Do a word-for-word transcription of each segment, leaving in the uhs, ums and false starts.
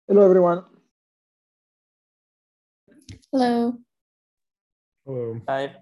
Hello, everyone. Hello. Hello. Hi.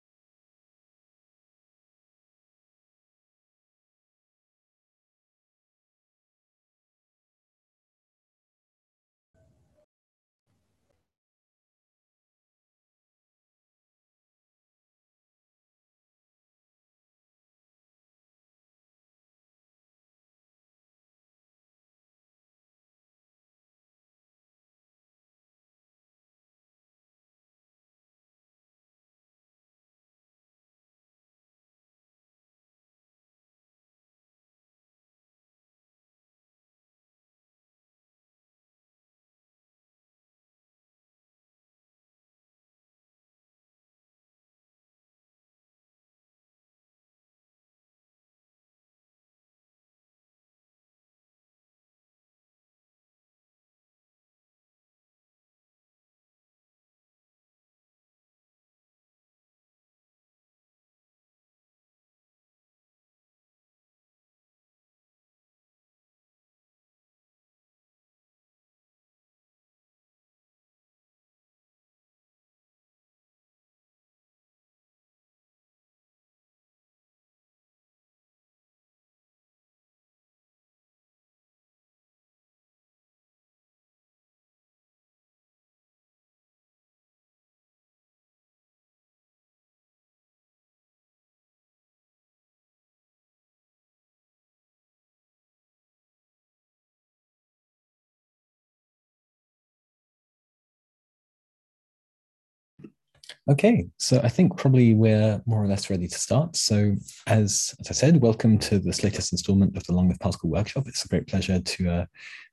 Okay, so I think probably we're more or less ready to start. So as, as I said, welcome to this latest installment of the Long Live Particle Workshop. It's a great pleasure to uh,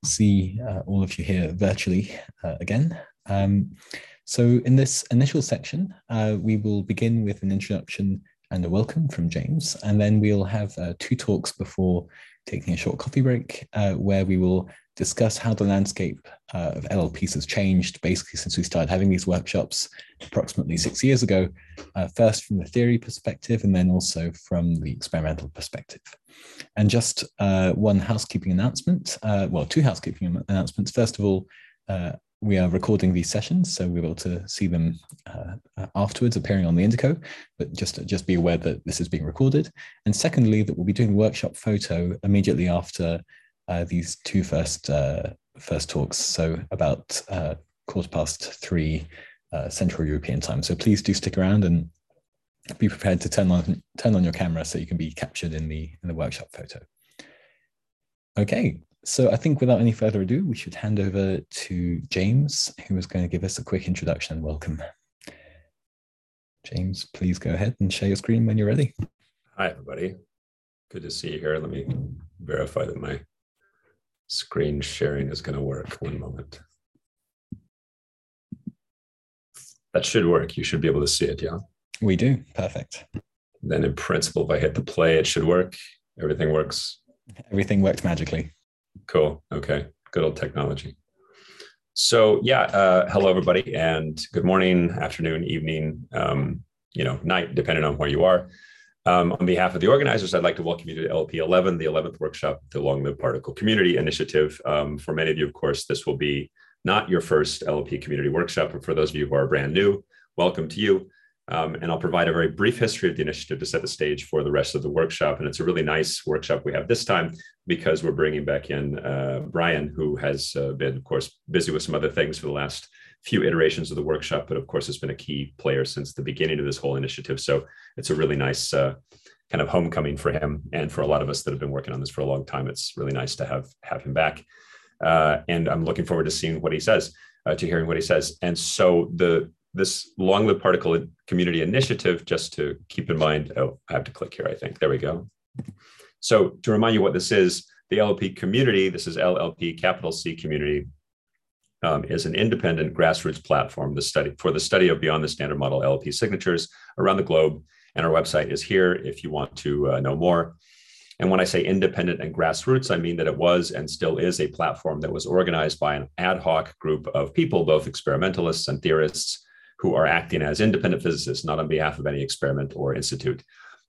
see uh, all of you here virtually uh, again. Um, so in this initial section, uh, we will begin with an introduction and a welcome from James, and then we'll have uh, two talks before taking a short coffee break, uh, where we will discuss how the landscape uh, of L L Ps has changed basically since we started having these workshops approximately six years ago, uh, first from the theory perspective and then also from the experimental perspective. And just uh, one housekeeping announcement, uh, well, two housekeeping announcements. First of all, uh, we are recording these sessions, so we're able to see them uh, afterwards appearing on the Indico, but just, just be aware that this is being recorded. And secondly, that we'll be doing the workshop photo immediately after Uh, these two first uh, first talks, so about uh, quarter past three uh, Central European time. So please do stick around and be prepared to turn on turn on your camera so you can be captured in the in the workshop photo. Okay, so I think without any further ado, we should hand over to James, who is going to give us a quick introduction and welcome. James, please go ahead and share your screen when you're ready. Hi, everybody. Good to see you here. Let me verify that my screen sharing is going to work. One moment. That should work. You should be able to see it, yeah? We do. Perfect. Then in principle, if I hit the play, it should work. Everything works. Everything worked magically. Cool. Okay. Good old technology. So yeah, uh, hello, everybody, and good morning, afternoon, evening, um, you know, night, depending on where you are. Um, on behalf of the organizers, I'd like to welcome you to L P eleven, the eleventh workshop, the Long Live Particle Community Initiative. Um, for many of you, of course, this will be not your first L L P community workshop, but for those of you who are brand new, welcome to you. Um, and I'll provide a very brief history of the initiative to set the stage for the rest of the workshop. And it's a really nice workshop we have this time because we're bringing back in uh, Brian, who has uh, been, of course, busy with some other things for the last few iterations of the workshop, but of course has been a key player since the beginning of this whole initiative. So it's a really nice uh, kind of homecoming for him. And for a lot of us that have been working on this for a long time, it's really nice to have, have him back. Uh, and I'm looking forward to seeing what he says, uh, to hearing what he says. And so the this Long Live Particle Community Initiative, just to keep in mind, oh, I have to click here, I think. There we go. So to remind you what this is, the L L P community, this is L L P capital C community, Um, is an independent grassroots platform the study, for the study of beyond the standard model L L P signatures around the globe. And our website is here if you want to uh, know more. And when I say independent and grassroots, I mean that it was and still is a platform that was organized by an ad hoc group of people, both experimentalists and theorists, who are acting as independent physicists, not on behalf of any experiment or institute.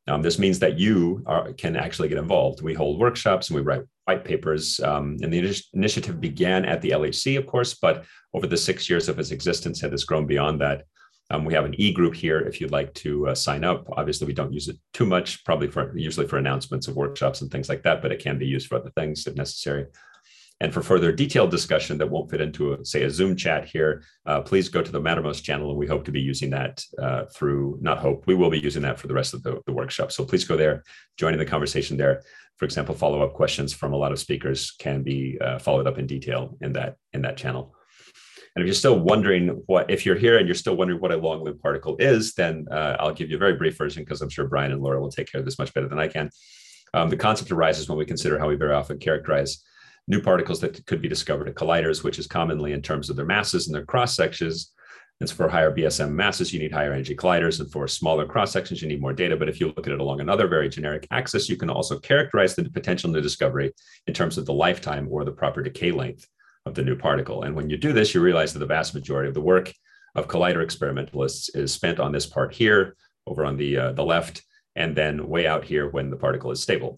Um, this means that you are, can actually get involved. We hold workshops and we write white papers. Um, and the initi- initiative began at the L H C, of course, but over the six years of its existence, it has grown beyond that. Um, we have an e-group here if you'd like to uh, sign up. Obviously, we don't use it too much, probably for usually for announcements of workshops and things like that, but it can be used for other things if necessary. And for further detailed discussion that won't fit into, a, say, a Zoom chat here, uh, please go to the Mattermost channel, and we hope to be using that uh, through, not hope, we will be using that for the rest of the, the workshop. So please go there, join in the conversation there. For example, follow-up questions from a lot of speakers can be uh, followed up in detail in that, in that channel. And if you're still wondering what, if you're here and you're still wondering what a long-lived particle is, then uh, I'll give you a very brief version, because I'm sure Brian and Laura will take care of this much better than I can. Um, the concept arises when we consider how we very often characterize new particles that could be discovered at colliders, which is commonly in terms of their masses and their cross sections. And so for higher B S M masses, you need higher energy colliders, and for smaller cross sections, you need more data. But if you look at it along another very generic axis, you can also characterize the potential new discovery in terms of the lifetime or the proper decay length of the new particle. And when you do this, you realize that the vast majority of the work of collider experimentalists is spent on this part here, over on the, uh, the left, and then way out here when the particle is stable.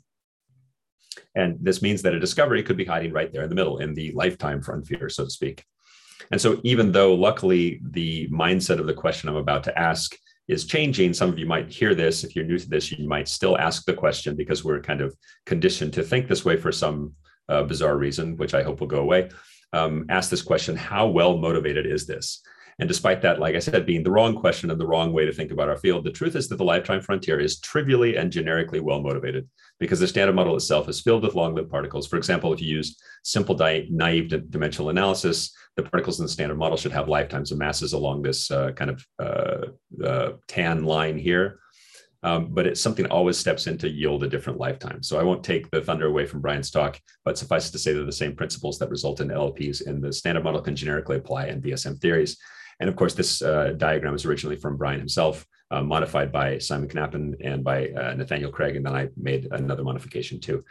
And this means that a discovery could be hiding right there in the middle, in the lifetime frontier, so to speak. And so even though luckily the mindset of the question I'm about to ask is changing, some of you might hear this. If you're new to this, you might still ask the question, because we're kind of conditioned to think this way for some uh, bizarre reason, which I hope will go away. Um, ask this question: how well motivated is this? And despite that, like I said, being the wrong question and the wrong way to think about our field, the truth is that the lifetime frontier is trivially and generically well motivated, because the standard model itself is filled with long-lived particles. For example, if you use simple naive dimensional analysis, the particles in the standard model should have lifetimes of masses along this uh, kind of uh, uh, tan line here. Um, but it's something always steps in to yield a different lifetime. So I won't take the thunder away from Brian's talk, but suffice it to say that the same principles that result in L L Ps in the standard model can generically apply in B S M theories. And of course, this uh, diagram is originally from Brian himself, uh, modified by Simon Knappen and by uh, Nathaniel Craig, and then I made another modification too.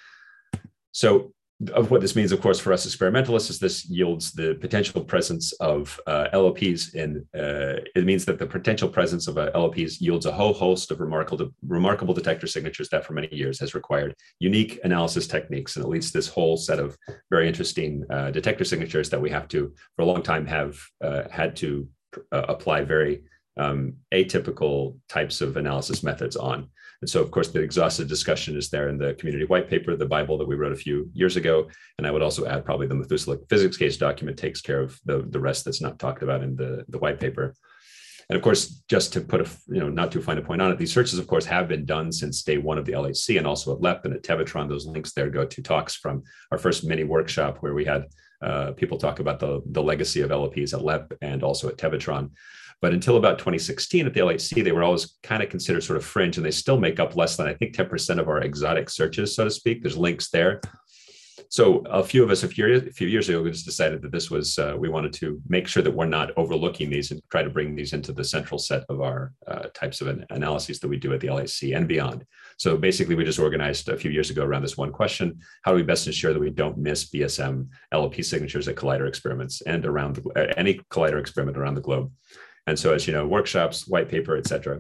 So of what this means, of course, for us experimentalists, is this yields the potential presence of uh, L L Ps in, uh, it means that the potential presence of uh, L L Ps yields a whole host of remarkable, remarkable detector signatures that for many years has required unique analysis techniques. And it leads to this whole set of very interesting uh, detector signatures that we have to, for a long time, have uh, had to uh, apply very um, atypical types of analysis methods on. And so, of course, the exhaustive discussion is there in the community white paper, the Bible that we wrote a few years ago. And I would also add probably the Methuselah physics case document takes care of the, the rest that's not talked about in the, the white paper. And of course, just to put a, you know, not too fine a point on it, these searches, of course, have been done since day one of the L H C, and also at L E P and at Tevatron. Those links there go to talks from our first mini workshop where we had uh, people talk about the, the legacy of L L Ps at L E P and also at Tevatron. But until about twenty sixteen at the L H C, they were always kind of considered sort of fringe, and they still make up less than, I think, ten percent of our exotic searches, so to speak. There's links there. So a few of us a few, a few years ago, we just decided that this was, uh, we wanted to make sure that we're not overlooking these and try to bring these into the central set of our uh, types of an analyses that we do at the L H C and beyond. So basically, we just organized a few years ago around this one question: how do we best ensure that we don't miss B S M L L P signatures at collider experiments and around the, uh, any collider experiment around the globe? And so, as you know, workshops, white paper, et cetera.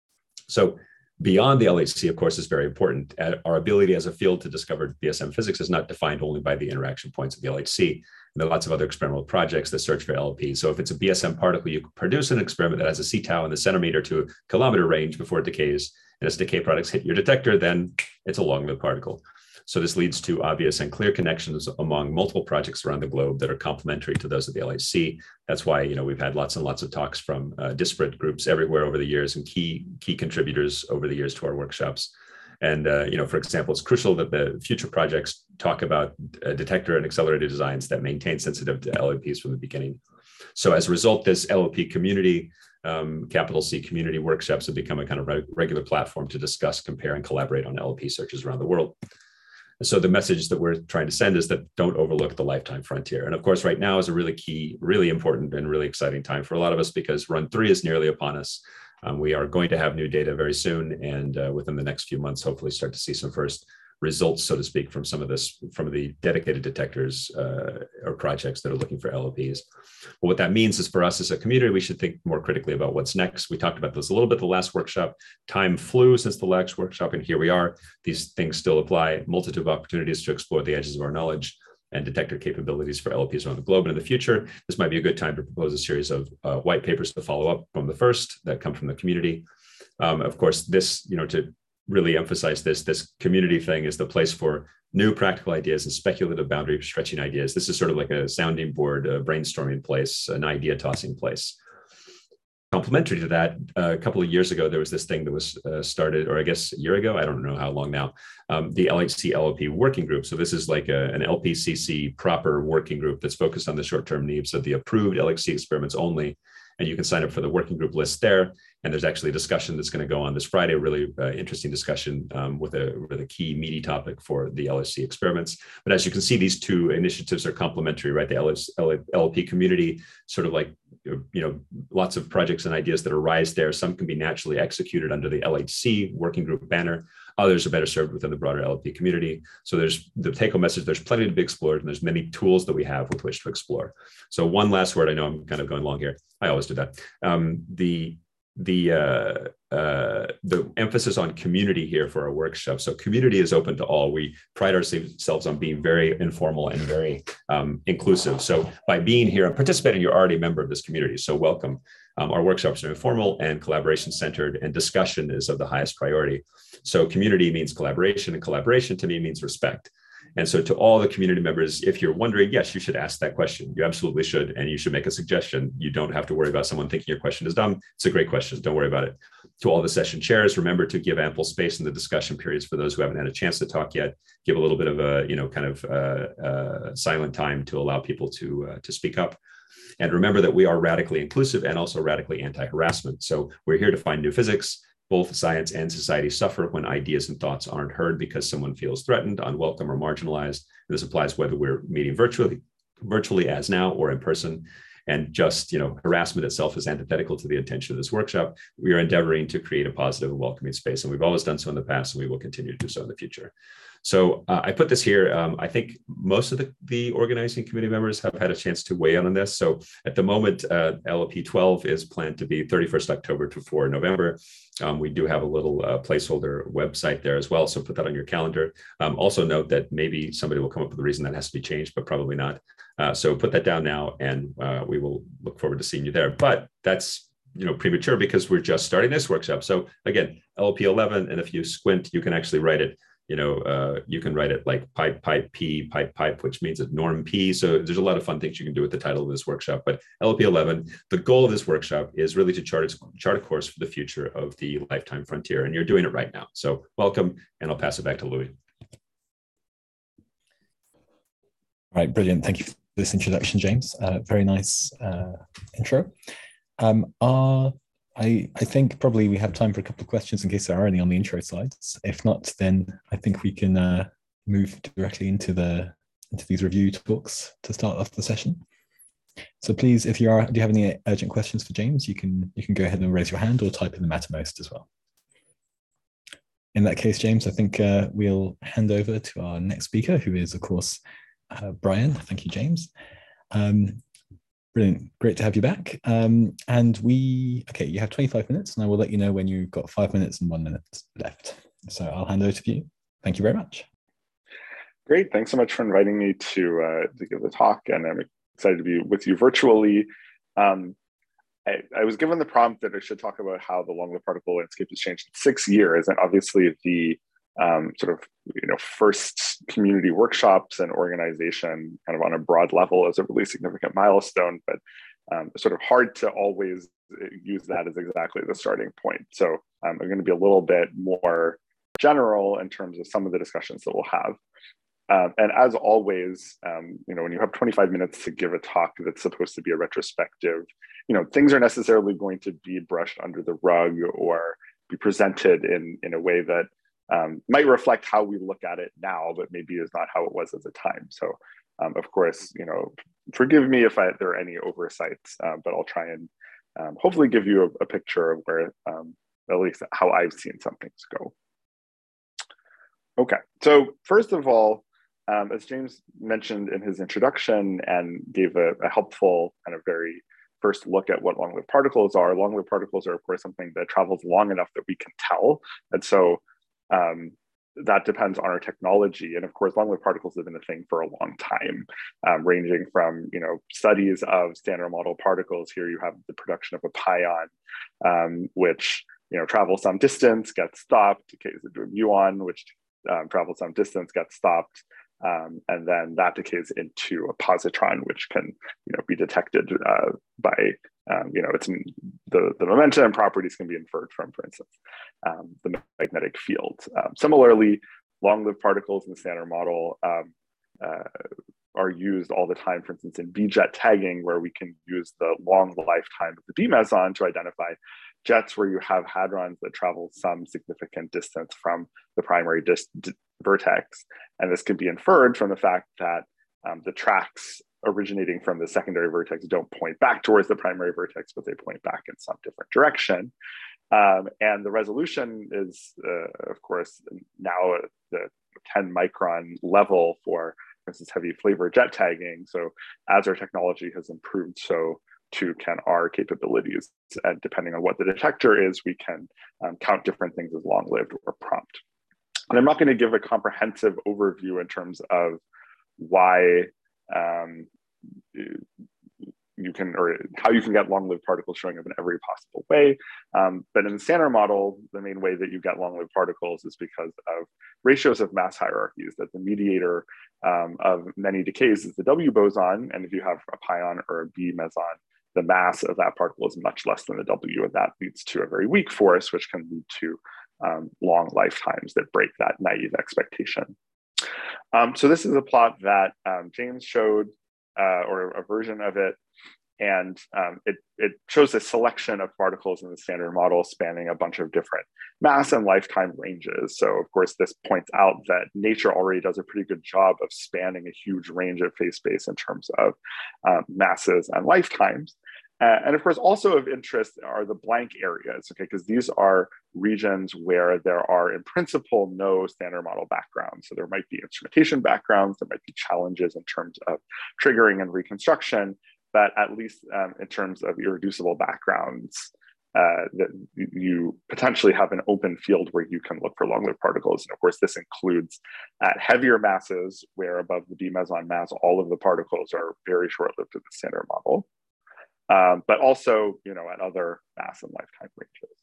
So beyond the L H C, of course, is very important. Our ability as a field to discover B S M physics is not defined only by the interaction points of the L H C. And there are lots of other experimental projects that search for L L Ps. So if it's a B S M particle, you produce an experiment that has a C tau in the centimeter to kilometer range before it decays, and as decay products hit your detector, then it's a long-lived particle. So this leads to obvious and clear connections among multiple projects around the globe that are complementary to those of the L H C. That's why, you know, we've had lots and lots of talks from uh, disparate groups everywhere over the years, and key key contributors over the years to our workshops. And, uh, you know, for example, it's crucial that the future projects talk about uh, detector and accelerator designs that maintain sensitivity to L L Ps from the beginning. So as a result, this L L P community, um, capital C community workshops have become a kind of re regular platform to discuss, compare, and collaborate on L L P searches around the world. So the message that we're trying to send is that don't overlook the lifetime frontier. And of course, right now is a really key, really important and really exciting time for a lot of us, because run three is nearly upon us. Um, we are going to have new data very soon, and uh, within the next few months, hopefully start to see some first results, so to speak, from some of this, from the dedicated detectors uh, or projects that are looking for L L Ps. But what that means is for us as a community, we should think more critically about what's next. We talked about this a little bit the last workshop. Time flew since the last workshop, and here we are. These things still apply. Multitude of opportunities to explore the edges of our knowledge and detector capabilities for L L Ps around the globe. And in the future, this might be a good time to propose a series of uh, white papers to follow up from the first that come from the community. Um, of course, this, you know, to really emphasize this, this community thing is the place for new practical ideas and speculative boundary stretching ideas. This is sort of like a sounding board, a brainstorming place, an idea tossing place. Complementary to that, uh, a couple of years ago, there was this thing that was uh, started, or I guess a year ago, I don't know how long now, um, the L H C L L P working group. So this is like a, an L P C C proper working group that's focused on the short-term needs of the approved L H C experiments only. And you can sign up for the working group list there. And there's actually a discussion that's going to go on this Friday, a really uh, interesting discussion um, with, a, with a key meaty topic for the L H C experiments. But as you can see, these two initiatives are complementary, right? The L L P community, sort of like, you know, lots of projects and ideas that arise there. Some can be naturally executed under the L H C working group banner. Others are better served within the broader L L P community. So there's the take-home message, there's plenty to be explored, and there's many tools that we have with which to explore. So one last word, I know I'm kind of going long here. I always do that. Um, the the uh, uh, the emphasis on community here for our workshop. So community is open to all. We pride ourselves on being very informal and very um, inclusive. So by being here and participating, you're already a member of this community. So welcome. Um, our workshops are informal and collaboration centered, and discussion is of the highest priority. So community means collaboration, and collaboration to me means respect. And so to all the community members, if you're wondering, yes, you should ask that question. You absolutely should, and you should make a suggestion. You don't have to worry about someone thinking your question is dumb. It's a great question. Don't worry about it. To all the session chairs, remember to give ample space in the discussion periods for those who haven't had a chance to talk yet. Give a little bit of a, you know, kind of uh, uh, silent time to allow people to, uh, to speak up. And remember that we are radically inclusive and also radically anti-harassment. So we're here to find new physics. Both science and society suffer when ideas and thoughts aren't heard because someone feels threatened, unwelcome, or marginalized. And this applies whether we're meeting virtually, virtually as now or in person. And just, you know, harassment itself is antithetical to the intention of this workshop. We are endeavoring to create a positive and welcoming space. And we've always done so in the past, and we will continue to do so in the future. So uh, I put this here. Um, I think most of the, the organizing committee members have had a chance to weigh in on this. So at the moment, uh, L L P twelve is planned to be thirty-first October to fourth November. Um, we do have a little uh, placeholder website there as well. So put that on your calendar. Um, also note that maybe somebody will come up with a reason that has to be changed, but probably not. Uh, so put that down now, and uh, we will look forward to seeing you there. But that's, you know, premature because we're just starting this workshop. So again, L L P eleven, and if you squint, you can actually write it. You know, uh, you can write it like pipe, pipe, P, pipe, pipe, which means a norm P. So there's a lot of fun things you can do with the title of this workshop. But L L P eleven, the goal of this workshop is really to chart, chart a course for the future of the lifetime frontier. And you're doing it right now. So welcome, and I'll pass it back to Louis. All right, brilliant. Thank you for this introduction, James. Uh, very nice uh, intro. Um, our I, I think probably we have time for a couple of questions in case there are any on the intro slides. If not, then I think we can uh, move directly into the into these review talks to start off the session. So please, if you are, do you have any urgent questions for James, you can you can go ahead and raise your hand or type in the Mattermost as well. In that case, James, I think uh, we'll hand over to our next speaker, who is, of course, uh, Brian. Thank you, James. Um, Brilliant. Great to have you back. Um, and we, okay, you have twenty-five minutes, and I will let you know when you've got five minutes and one minute left. So I'll hand over to you. Thank you very much. Great. Thanks so much for inviting me to, uh, to give the talk, and I'm excited to be with you virtually. Um, I, I was given the prompt that I should talk about how the long-lived particle landscape has changed in six years, and obviously the um, sort of, you know, first community workshops and organization kind of on a broad level is a really significant milestone, but um, it's sort of hard to always use that as exactly the starting point. So um, I'm going to be a little bit more general in terms of some of the discussions that we'll have. Um, and as always, um, you know, when you have twenty-five minutes to give a talk that's supposed to be a retrospective, you know, things are necessarily going to be brushed under the rug or be presented in, in a way that Um, might reflect how we look at it now, but maybe is not how it was at the time. So, um, of course, you know, forgive me if I, there are any oversights, uh, but I'll try and um, hopefully give you a, a picture of where, um, at least how I've seen some things go. Okay, so first of all, um, as James mentioned in his introduction and gave a, a helpful kind of very first look at what long-lived particles are, long-lived particles are, of course, something that travels long enough that we can tell. And so um, that depends on our technology. And of course, long-lived particles have been a thing for a long time, um, ranging from, you know, studies of standard model particles. Here you have the production of a pion, um, which, you know, travels some distance, gets stopped, decays into a muon, which um, travels some distance, gets stopped, um, and then that decays into a positron, which can, you know, be detected uh, by, um, you know, it's the, the momentum properties can be inferred from, for instance, um, the magnetic field. Um, similarly, long-lived particles in the Standard Model um, uh, are used all the time, for instance, in B-jet tagging, where we can use the long lifetime of the B meson to identify jets where you have hadrons that travel some significant distance from the primary dis- d- vertex. And this can be inferred from the fact that um, the tracks originating from the secondary vertex don't point back towards the primary vertex, but they point back in some different direction. Um, and the resolution is, uh, of course, now at the ten micron level for, for instance, heavy flavor jet tagging. So as our technology has improved, so too can our capabilities. And depending on what the detector is, we can um, count different things as long-lived or prompt. And I'm not going to give a comprehensive overview in terms of why um, you can, or how you can get long-lived particles showing up in every possible way. Um, but in the Standard Model, the main way that you get long-lived particles is because of ratios of mass hierarchies, that the mediator um, of many decays is the W boson. And if you have a pion or a B meson, the mass of that particle is much less than the W, and that leads to a very weak force, which can lead to um, long lifetimes that break that naive expectation. Um, so this is a plot that um, James showed, uh, or a version of it, and um, it, it shows a selection of particles in the Standard Model spanning a bunch of different mass and lifetime ranges. So of course, this points out that nature already does a pretty good job of spanning a huge range of phase space in terms of um, masses and lifetimes. Uh, and of course, also of interest are the blank areas, okay, because these are regions where there are, in principle, no Standard Model backgrounds. So there might be instrumentation backgrounds, there might be challenges in terms of triggering and reconstruction, but at least um, in terms of irreducible backgrounds, uh, that you potentially have an open field where you can look for long-lived particles. And of course, this includes at heavier masses, where above the B meson mass, all of the particles are very short-lived in the Standard Model. Um, but also, you know, at other mass and lifetime ranges.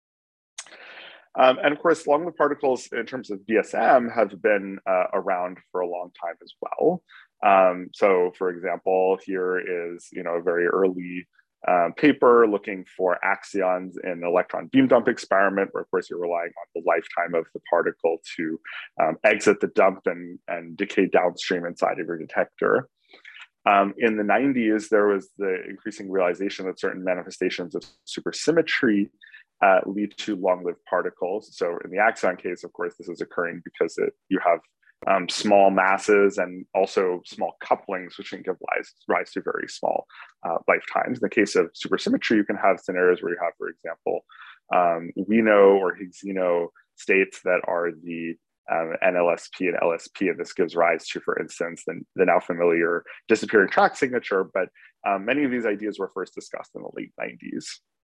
Um, and of course, long-lived particles in terms of B S M have been uh, around for a long time as well. Um, so for example, here is, you know, a very early um, paper looking for axions in an electron beam dump experiment, where of course you're relying on the lifetime of the particle to um, exit the dump and, and decay downstream inside of your detector. Um, in the nineties, there was the increasing realization that certain manifestations of supersymmetry uh, lead to long-lived particles. So in the axion case, of course, this is occurring because it, you have um, small masses and also small couplings, which can give rise, rise to very small uh, lifetimes. In the case of supersymmetry, you can have scenarios where you have, for example, um, Wino or Higgsino states that are the Um, N L S P and L S P, and this gives rise to, for instance, the, the now familiar disappearing track signature, but um, many of these ideas were first discussed in the late nineties.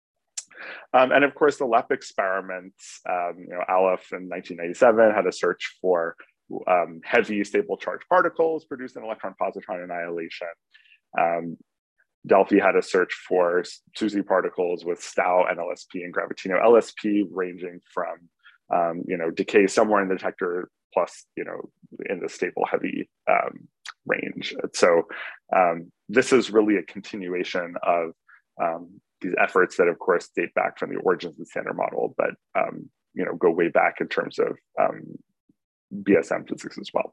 Um, and of course, the L E P experiments, um, you know, Aleph in nineteen ninety-seven had a search for um, heavy stable charge particles produced in electron-positron annihilation. Um, Delphi had a search for SUSY particles with Stau N L S P and Gravitino L S P, ranging from Um, you know, decay somewhere in the detector plus, you know, in the stable heavy um, range. So um, this is really a continuation of um, these efforts that, of course, date back from the origins of the Standard Model, but, um, you know, go way back in terms of um, B S M physics as well.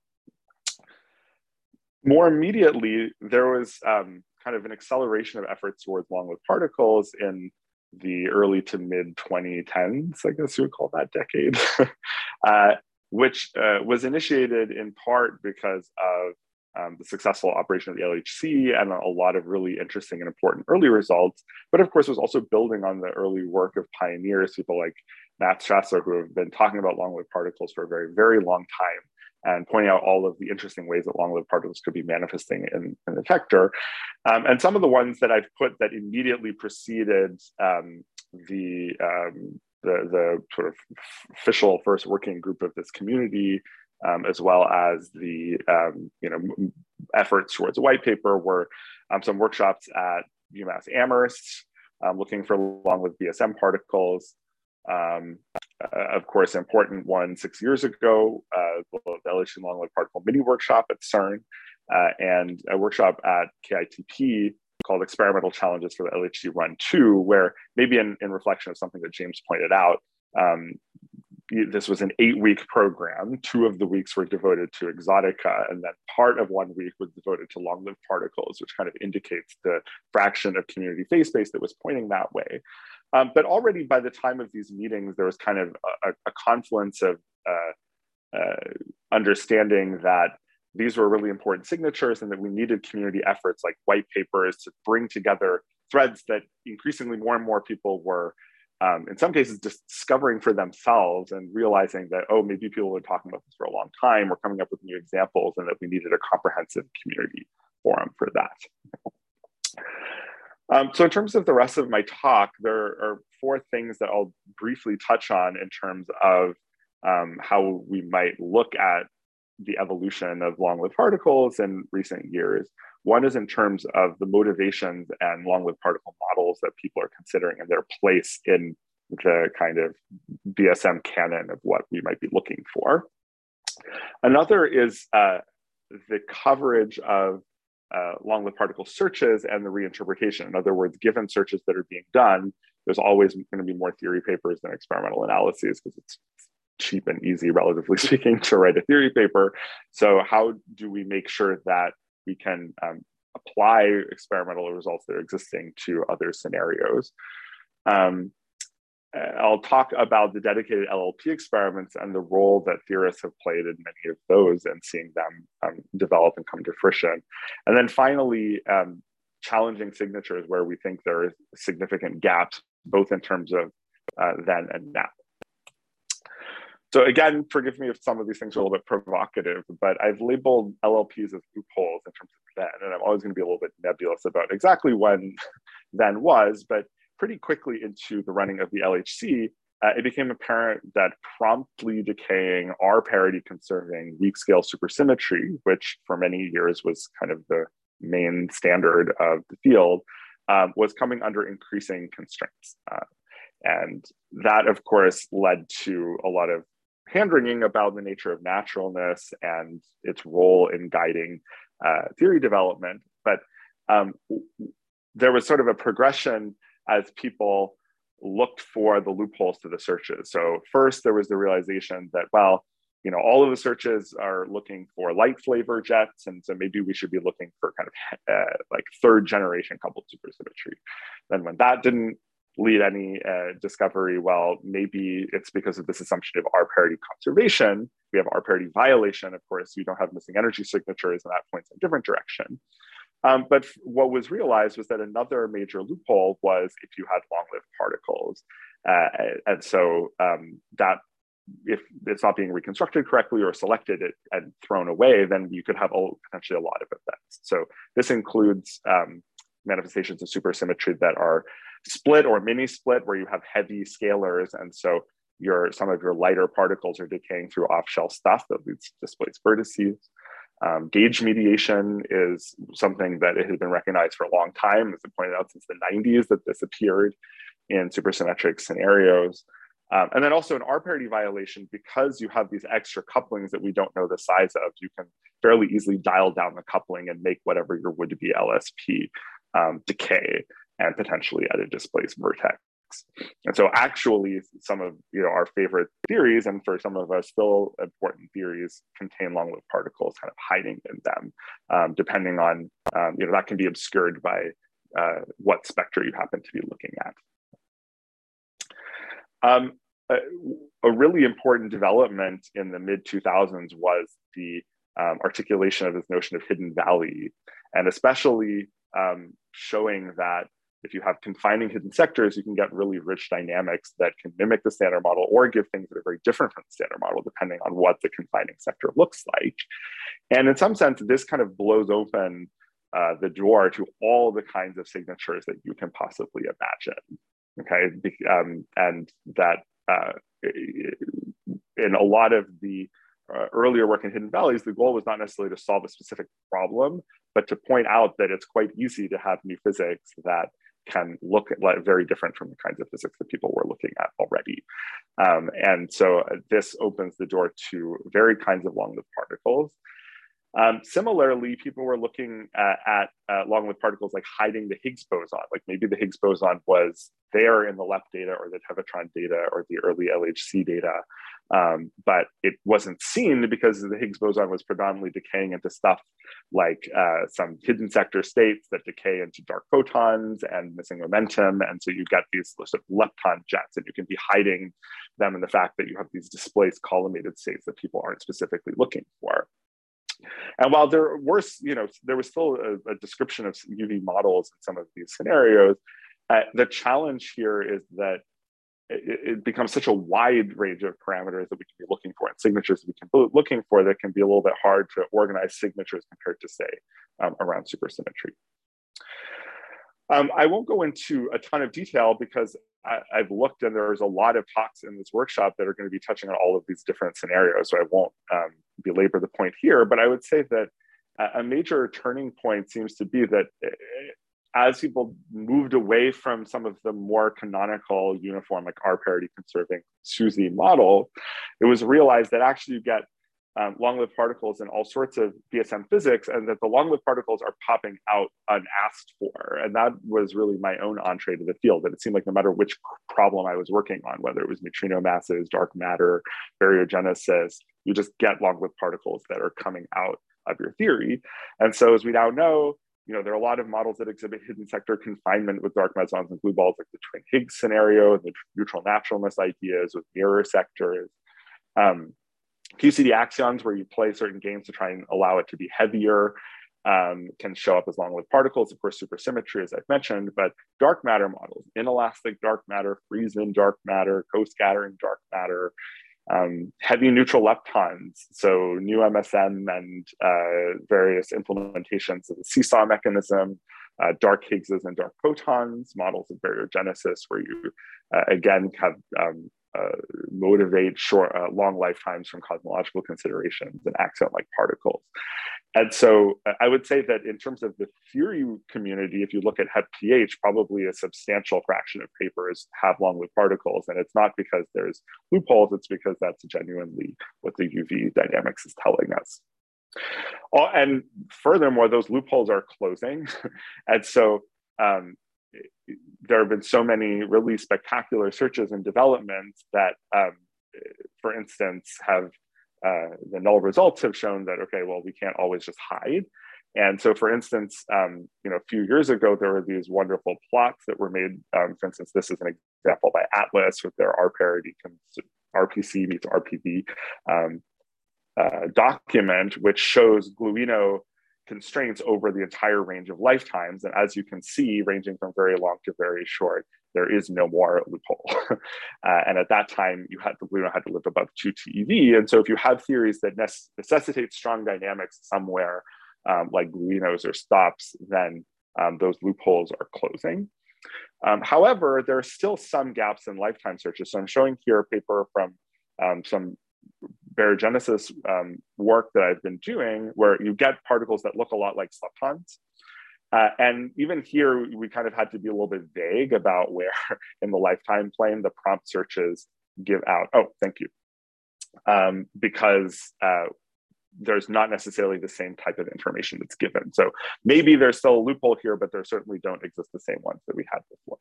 More immediately, there was um, kind of an acceleration of efforts towards long-lived particles in the early to mid twenty tens, I guess you would call that decade, uh, which uh, was initiated in part because of um, the successful operation of the L H C and a lot of really interesting and important early results. But of course, was also building on the early work of pioneers, people like Matt Strasser, who have been talking about long-lived particles for a very, very long time, and pointing out all of the interesting ways that long-lived particles could be manifesting in, in the vector. Um, and some of the ones that I've put that immediately preceded um, the, um, the, the sort of official first working group of this community, um, as well as the um, you know, efforts towards a white paper, were um, some workshops at UMass Amherst, um, looking for long-lived B S M particles. Um, uh, of course, important one six years ago, uh, the L H C long-lived particle mini workshop at CERN, uh, and a workshop at K I T P called Experimental Challenges for the L H C Run two, where maybe in, in reflection of something that James pointed out, um, this was an eight-week program. Two of the weeks were devoted to exotica, and then part of one week was devoted to long-lived particles, which kind of indicates the fraction of community phase space that was pointing that way. Um, but already by the time of these meetings, there was kind of a, a confluence of uh, uh, understanding that these were really important signatures and that we needed community efforts like white papers to bring together threads that increasingly more and more people were, um, in some cases, discovering for themselves and realizing that, oh, maybe people have been talking about this for a long time, we're coming up with new examples, and that we needed a comprehensive community forum for that. Um, so in terms of the rest of my talk, there are four things that I'll briefly touch on in terms of um, how we might look at the evolution of long-lived particles in recent years. One is in terms of the motivations and long-lived particle models that people are considering and their place in the kind of B S M canon of what we might be looking for. Another is uh, the coverage of Uh, long-lived particle searches and the reinterpretation. In other words, given searches that are being done, there's always going to be more theory papers than experimental analyses because it's cheap and easy, relatively speaking, to write a theory paper. So how do we make sure that we can um, apply experimental results that are existing to other scenarios? Um, I'll talk about the dedicated L L P experiments and the role that theorists have played in many of those and seeing them um, develop and come to fruition. And then finally, um, challenging signatures where we think there are significant gaps, both in terms of uh, then and now. So again, forgive me if some of these things are a little bit provocative, but I've labeled L L Ps as loopholes in terms of then, and I'm always going to be a little bit nebulous about exactly when then was, but pretty quickly into the running of the L H C, uh, it became apparent that promptly decaying R parity conserving weak scale supersymmetry, which for many years was kind of the main standard of the field, um, was coming under increasing constraints. Uh, and that, of course, led to a lot of hand-wringing about the nature of naturalness and its role in guiding uh, theory development. But um, there was sort of a progression as people looked for the loopholes to the searches. So first there was the realization that, well, you know, all of the searches are looking for light flavor jets, and so maybe we should be looking for kind of uh, like third generation coupled supersymmetry. Then when that didn't lead any uh, discovery, well, maybe it's because of this assumption of R parity conservation. We have R parity violation, of course, you don't have missing energy signatures, and that points in a different direction. Um, but what was realized was that another major loophole was if you had long-lived particles. Uh, and so um, that if it's not being reconstructed correctly or selected it and thrown away, then you could have a, potentially a lot of effects. So this includes um, manifestations of supersymmetry that are split or mini split, where you have heavy scalars. And so your some of your lighter particles are decaying through off-shell stuff that leads to displaced vertices. Um, gauge mediation is something that it has been recognized for a long time. It's been pointed out since the nineties that this appeared in supersymmetric scenarios. Um, and then also an R parity violation, because you have these extra couplings that we don't know the size of, you can fairly easily dial down the coupling and make whatever your would-be L S P um, decay and potentially at a displaced vertex. And so actually some of you know our favorite theories, and for some of us still important theories, contain long-lived particles kind of hiding in them, um, depending on, um, you know, that can be obscured by uh, what spectra you happen to be looking at. Um, a, a really important development in the mid two thousands was the um, articulation of this notion of hidden valley, and especially um, showing that if you have confining hidden sectors, you can get really rich dynamics that can mimic the standard model or give things that are very different from the standard model, depending on what the confining sector looks like. And in some sense, this kind of blows open uh, the door to all the kinds of signatures that you can possibly imagine. Okay, um, and that uh, in a lot of the uh, earlier work in hidden valleys, the goal was not necessarily to solve a specific problem, but to point out that it's quite easy to have new physics that can look like very different from the kinds of physics that people were looking at already. Um, and so uh, this opens the door to very kinds of long-lived particles. Um, similarly, people were looking at, at uh, long-lived particles like hiding the Higgs boson, like maybe the Higgs boson was there in the LEP data or the Tevatron data or the early L H C data, um, but it wasn't seen because the Higgs boson was predominantly decaying into stuff like uh, some hidden sector states that decay into dark photons and missing momentum. And so you get these sort of lepton jets, and you can be hiding them in the fact that you have these displaced collimated states that people aren't specifically looking for. And while there were, you know, there was still a, a description of U V models in some of these scenarios, uh, the challenge here is that it, it becomes such a wide range of parameters that we can be looking for and signatures that we can be looking for that can be a little bit hard to organize signatures compared to, say, um, around supersymmetry. Um, I won't go into a ton of detail because I, I've looked and there's a lot of talks in this workshop that are going to be touching on all of these different scenarios, so I won't um, belabor the point here, but I would say that a major turning point seems to be that as people moved away from some of the more canonical uniform, like R parity conserving SUSY model, it was realized that actually you get Um, long-lived particles in all sorts of V S M physics, and that the long-lived particles are popping out unasked for. And that was really my own entree to the field, that it seemed like no matter which problem I was working on, whether it was neutrino masses, dark matter, baryogenesis, you just get long-lived particles that are coming out of your theory. And so as we now know, you know, there are a lot of models that exhibit hidden sector confinement with dark mesons and blue balls, like the twin Higgs scenario, the neutral naturalness ideas with mirror sectors. Um, Q C D axions, where you play certain games to try and allow it to be heavier, um, can show up as long-lived particles. Of course, supersymmetry, as I've mentioned, but dark matter models, inelastic dark matter, freeze-in dark matter, co-scattering dark matter, um, heavy neutral leptons, so new M S M and uh, various implementations of the seesaw mechanism, uh, dark Higgses and dark photons, models of baryogenesis, where you, uh, again, have um, Uh, motivate short, uh, long lifetimes from cosmological considerations and axion-like particles. And so uh, I would say that in terms of the theory community, if you look at HepPH, probably a substantial fraction of papers have long-lived particles. And it's not because there's loopholes, it's because that's genuinely what the U V dynamics is telling us. Oh, and furthermore, those loopholes are closing. And so um, there have been so many really spectacular searches and developments that, um, for instance, have uh, the null results have shown that, okay, well, we can't always just hide. And so, for instance, um, you know, a few years ago, there were these wonderful plots that were made. Um, for instance, this is an example by Atlas with their R parity, R P C meets R P V um, uh, document, which shows gluino constraints over the entire range of lifetimes. And as you can see, ranging from very long to very short, there is no more loophole. uh, and at that time, you had the gluino had to live above two T E V. And so if you have theories that necessitate strong dynamics somewhere, um, like gluinos or stops, then um, those loopholes are closing. Um, however, there are still some gaps in lifetime searches. So I'm showing here a paper from um, some baryogenesis um, work that I've been doing, where you get particles that look a lot like leptons. Uh, and even here, we kind of had to be a little bit vague about where in the lifetime plane the prompt searches give out. Oh, thank you. Um, because uh, there's not necessarily the same type of information that's given. So maybe there's still a loophole here, but there certainly don't exist the same ones that we had before.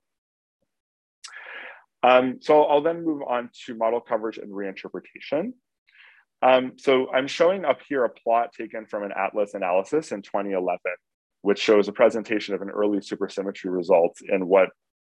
Um, so I'll then move on to model coverage and reinterpretation. Um, so I'm showing up here a plot taken from an Atlas analysis in twenty eleven, which shows a presentation of an early supersymmetry result in what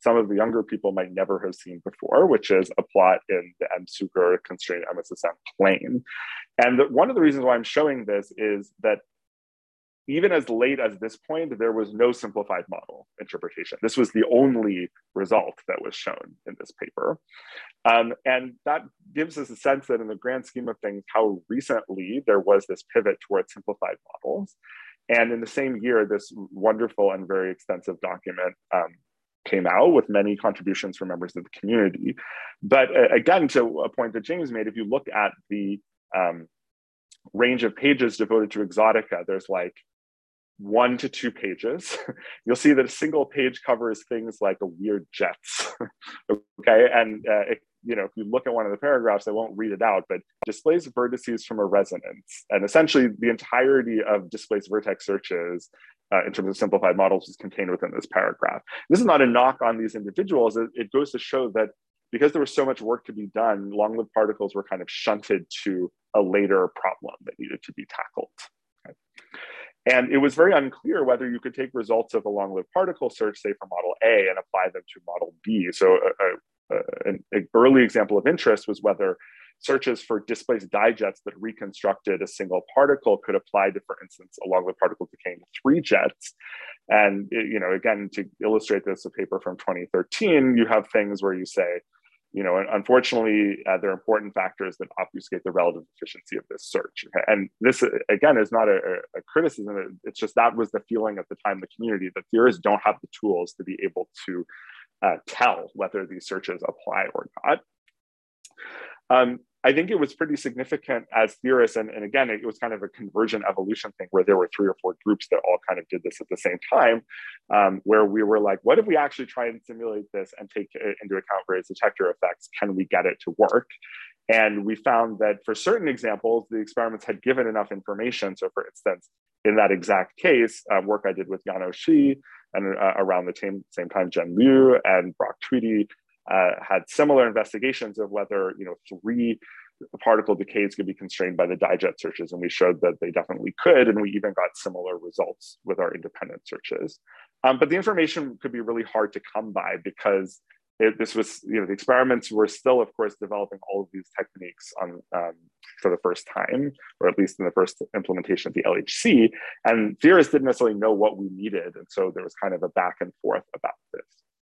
some of the younger people might never have seen before, which is a plot in the M-Sucre constrained M S S M plane. And the, one of the reasons why I'm showing this is that even as late as this point, there was no simplified model interpretation. This was the only result that was shown in this paper. Um, and that gives us a sense that in the grand scheme of things, how recently there was this pivot towards simplified models. And in the same year, this wonderful and very extensive document um, came out with many contributions from members of the community. But uh, again, to a point that James made, if you look at the um, range of pages devoted to Exotica, there's like one to two pages. You'll see that a single page covers things like a weird jets, okay? And uh, it, you know, if you look at one of the paragraphs, I won't read it out, but displays vertices from a resonance. And essentially the entirety of displaced vertex searches uh, in terms of simplified models is contained within this paragraph. This is not a knock on these individuals. It, it goes to show that because there was so much work to be done, long-lived particles were kind of shunted to a later problem that needed to be tackled. Okay? And it was very unclear whether you could take results of a long-lived particle search, say for model A, and apply them to model B. So a, a, a, an early example of interest was whether searches for displaced dijets that reconstructed a single particle could apply to, for instance, a long-lived particle decaying three jets. And you know, again, to illustrate this, a paper from twenty thirteen, you have things where you say, you know, unfortunately, uh, there are important factors that obfuscate the relative efficiency of this search. Okay? And this, again, is not a, a criticism. It's just that was the feeling at the time in the community, that theorists don't have the tools to be able to uh, tell whether these searches apply or not. Um, I think it was pretty significant as theorists, and, and again, it was kind of a convergent evolution thing where there were three or four groups that all kind of did this at the same time, um, where we were like, what if we actually try and simulate this and take into account various detector effects? Can we get it to work? And we found that for certain examples, the experiments had given enough information. So for instance, in that exact case, uh, work I did with Yano Shi, and uh, around the same, same time, Jen Liu and Brock Tweedy, Uh, had similar investigations of whether, you know, three particle decays could be constrained by the dijet searches, and we showed that they definitely could, and we even got similar results with our independent searches. Um, but the information could be really hard to come by because it, this was, you know, the experiments were still, of course, developing all of these techniques on um, for the first time, or at least in the first implementation of the L H C, and theorists didn't necessarily know what we needed, and so there was kind of a back and forth about this.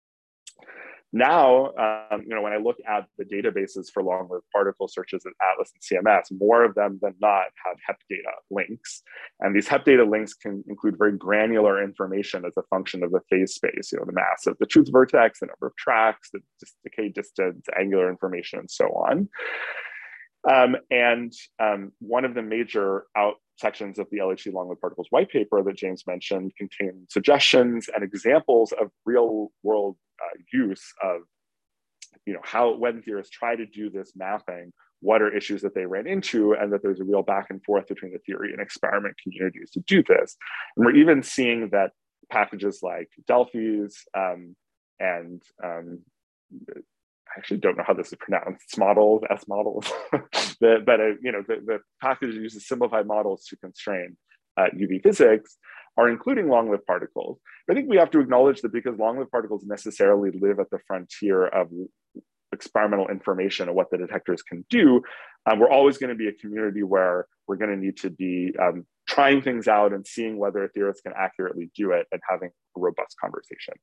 Now, um, you know, when I look at the databases for long-lived particle searches at Atlas and C M S, more of them than not have H E P data links. And these H E P data links can include very granular information as a function of the phase space, you know, the mass of the truth vertex, the number of tracks, the decay distance, angular information, and so on. Um, and um, one of the major out sections of the L H C long-lived particles white paper that James mentioned contain suggestions and examples of real-world uh, use of, you know, how when theorists try to do this mapping, what are issues that they ran into, and that there's a real back and forth between the theory and experiment communities to do this. And we're even seeing that packages like Delphi's um, and um, I actually don't know how this is pronounced, S models, S models, the, but uh, you know, the, the package uses simplified models to constrain uh, U V physics are including long-lived particles. But I think we have to acknowledge that because long-lived particles necessarily live at the frontier of experimental information and what the detectors can do, um, we're always going to be a community where we're going to need to be um, trying things out and seeing whether theorists can accurately do it and having a robust conversation.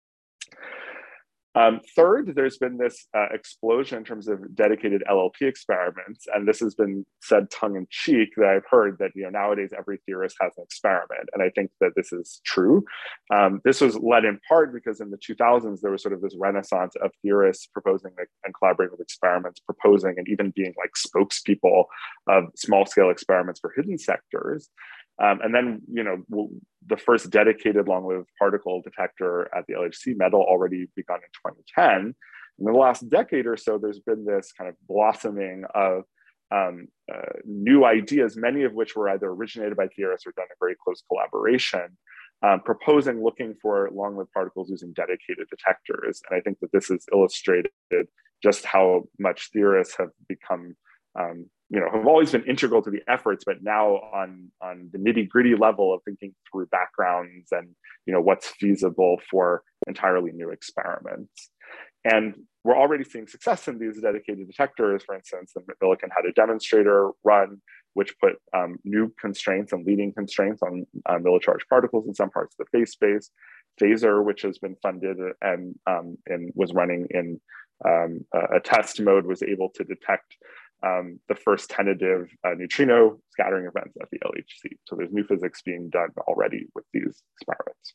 Um, third, there's been this uh, explosion in terms of dedicated L L P experiments, and this has been said tongue-in-cheek that I've heard that, you know, nowadays every theorist has an experiment, and I think that this is true. Um, this was led in part because in the two thousands there was sort of this renaissance of theorists proposing and collaborating with experiments, proposing and even being like spokespeople of small-scale experiments for hidden sectors. Um, and then, you know, the first dedicated long-lived particle detector at the L H C metal already begun in twenty ten. In the last decade or so, there's been this kind of blossoming of um, uh, new ideas, many of which were either originated by theorists or done in very close collaboration, um, proposing looking for long-lived particles using dedicated detectors. And I think that this has illustrated just how much theorists have become um, you know, have always been integral to the efforts, but now on, on the nitty gritty level of thinking through backgrounds and, you know, what's feasible for entirely new experiments. And we're already seeing success in these dedicated detectors. For instance, the Millikan had a demonstrator run, which put um, new constraints and leading constraints on uh, millicharged particles in some parts of the phase space. Phaser, which has been funded and, um, and was running in um, a, a test mode, was able to detect um, the first tentative uh, neutrino scattering events at the L H C. So there's new physics being done already with these experiments.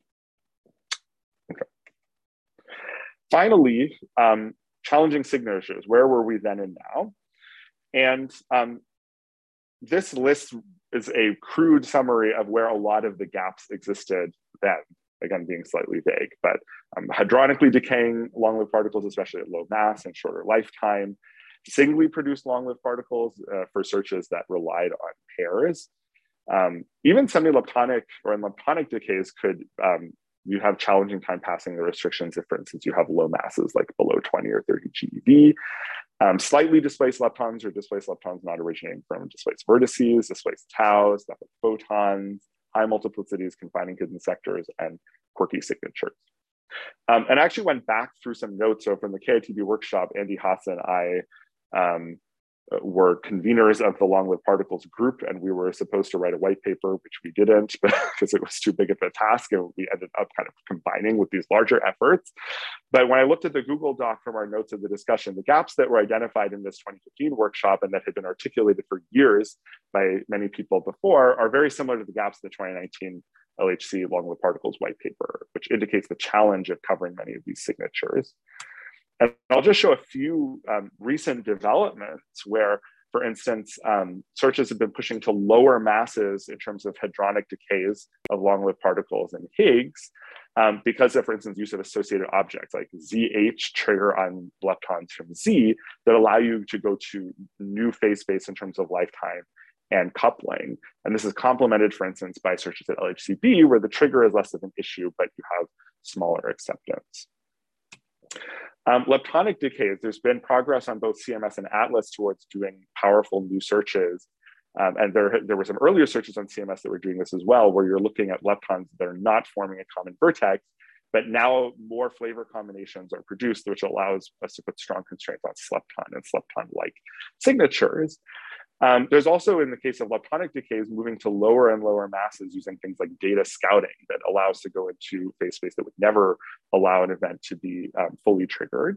Okay. Finally, um, challenging signatures. Where were we then and now? And um, this list is a crude summary of where a lot of the gaps existed then, again, being slightly vague, but um, hadronically decaying long-lived particles, especially at low mass and shorter lifetime, singly produced long-lived particles uh, for searches that relied on pairs. Um, even semi-leptonic or in leptonic decays could, um, you have challenging time passing the restrictions if, for instance, you have low masses like below twenty or thirty GeV. Um, slightly displaced leptons or displaced leptons not originating from displaced vertices, displaced taus, stuff like photons, high multiplicities, confining hidden sectors, and quirky signatures. Um, and I actually went back through some notes. So from the K I T B workshop, Andy Haase and I um, were conveners of the long-lived particles group, and we were supposed to write a white paper, which we didn't because it was too big of a task, and we ended up kind of combining with these larger efforts. But when I looked at the Google Doc from our notes of the discussion, the gaps that were identified in this twenty fifteen workshop and that had been articulated for years by many people before are very similar to the gaps in the twenty nineteen L H C long-lived particles white paper, which indicates the challenge of covering many of these signatures. And I'll just show a few um, recent developments where, for instance, um, searches have been pushing to lower masses in terms of hadronic decays of long-lived particles in Higgs, um, because of, for instance, use of associated objects like Z H trigger on leptons from Z that allow you to go to new phase space in terms of lifetime and coupling. And this is complemented, for instance, by searches at L H C B, where the trigger is less of an issue, but you have smaller acceptance. Um, leptonic decays, there's been progress on both C M S and ATLAS towards doing powerful new searches. Um, and there, there were some earlier searches on C M S that were doing this as well, where you're looking at leptons that are not forming a common vertex, but now more flavor combinations are produced, which allows us to put strong constraints on slepton and slepton-like signatures. Um, there's also, in the case of leptonic decays, moving to lower and lower masses using things like data scouting that allows to go into phase space that would never allow an event to be um, fully triggered.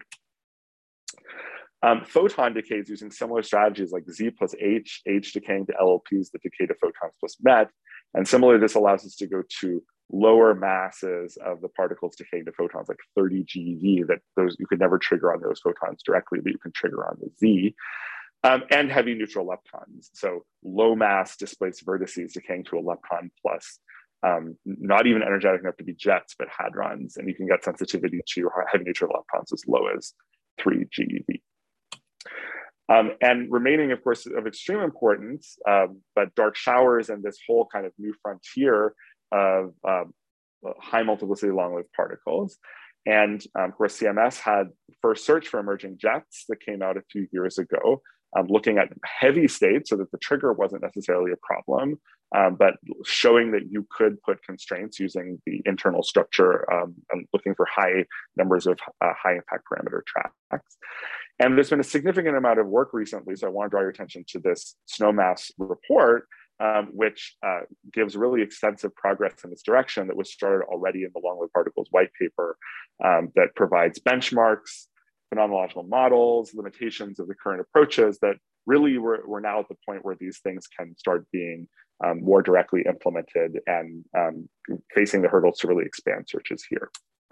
Um, photon decays using similar strategies like Z plus H, H decaying to L L Ps that decay to photons plus met. And similarly, this allows us to go to lower masses of the particles decaying to photons, like thirty GeV, that those you could never trigger on those photons directly, but you can trigger on the Z. Um, and heavy neutral leptons. So low mass displaced vertices decaying to a lepton plus, um, not even energetic enough to be jets, but hadrons. And you can get sensitivity to heavy neutral leptons as low as three GeV. Um, and remaining, of course, of extreme importance, um, but dark showers and this whole kind of new frontier of um, high multiplicity long-lived particles. And um, of course, C M S had first search for emerging jets that came out a few years ago, um, looking at heavy states so that the trigger wasn't necessarily a problem, um, but showing that you could put constraints using the internal structure um, and looking for high numbers of uh, high impact parameter tracks. And there's been a significant amount of work recently, so I want to draw your attention to this SNOMAS report, um, which uh, gives really extensive progress in this direction that was started already in the long-lived particles white paper um, that provides benchmarks, phenomenological models, limitations of the current approaches that really we're, we're now at the point where these things can start being um, more directly implemented and um, facing the hurdles to really expand searches here.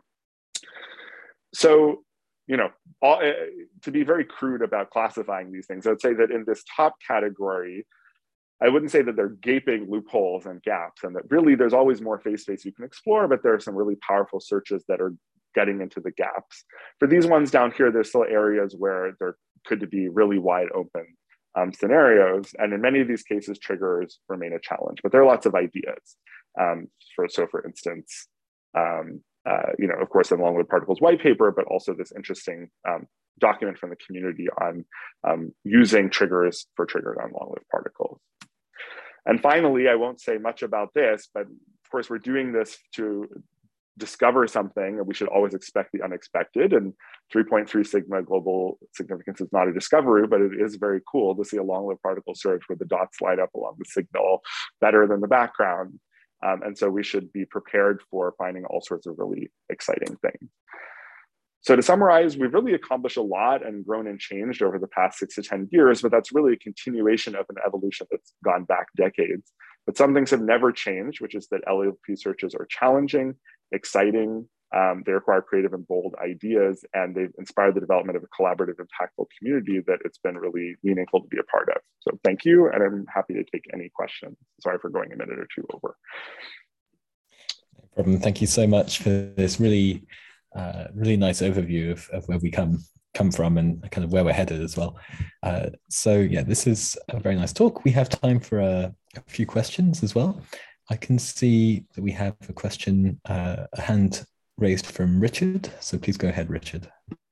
So, you know, all, uh, to be very crude about classifying these things, I'd say that in this top category, I wouldn't say that they're gaping loopholes and gaps, and that really there's always more phase space you can explore, but there are some really powerful searches that are getting into the gaps. For these ones down here, there's still areas where there could be really wide open um, scenarios. And in many of these cases, triggers remain a challenge, but there are lots of ideas. Um, for, so for instance, um, uh, you know, of course, the long-lived particles white paper, but also this interesting um, document from the community on um, using triggers for triggered on long-lived particles. And finally, I won't say much about this, but of course, we're doing this to discover something, and we should always expect the unexpected. And three point three sigma global significance is not a discovery, but it is very cool to see a long-lived particle search where the dots light up along the signal better than the background. Um, and so we should be prepared for finding all sorts of really exciting things. So to summarize, we've really accomplished a lot and grown and changed over the past six to ten years, but that's really a continuation of an evolution that's gone back decades. But some things have never changed, which is that L L P searches are challenging, exciting, um, they require creative and bold ideas, and they've inspired the development of a collaborative, impactful community that it's been really meaningful to be a part of. So thank you, and I'm happy to take any questions. Sorry for going a minute or two over. No problem. Thank you so much for this really Uh, really nice overview of, of where we come come from and kind of where we're headed as well. Uh, so yeah, this is a very nice talk. We have time for a, a few questions as well. I can see that we have a question, uh, a hand raised from Richard. So please go ahead, Richard.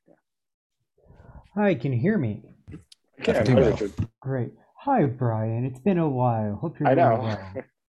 Hi, can you hear me? Okay, hi, well. Richard. Great. Hi, Brian. It's been a while. Hope you're I doing know. well.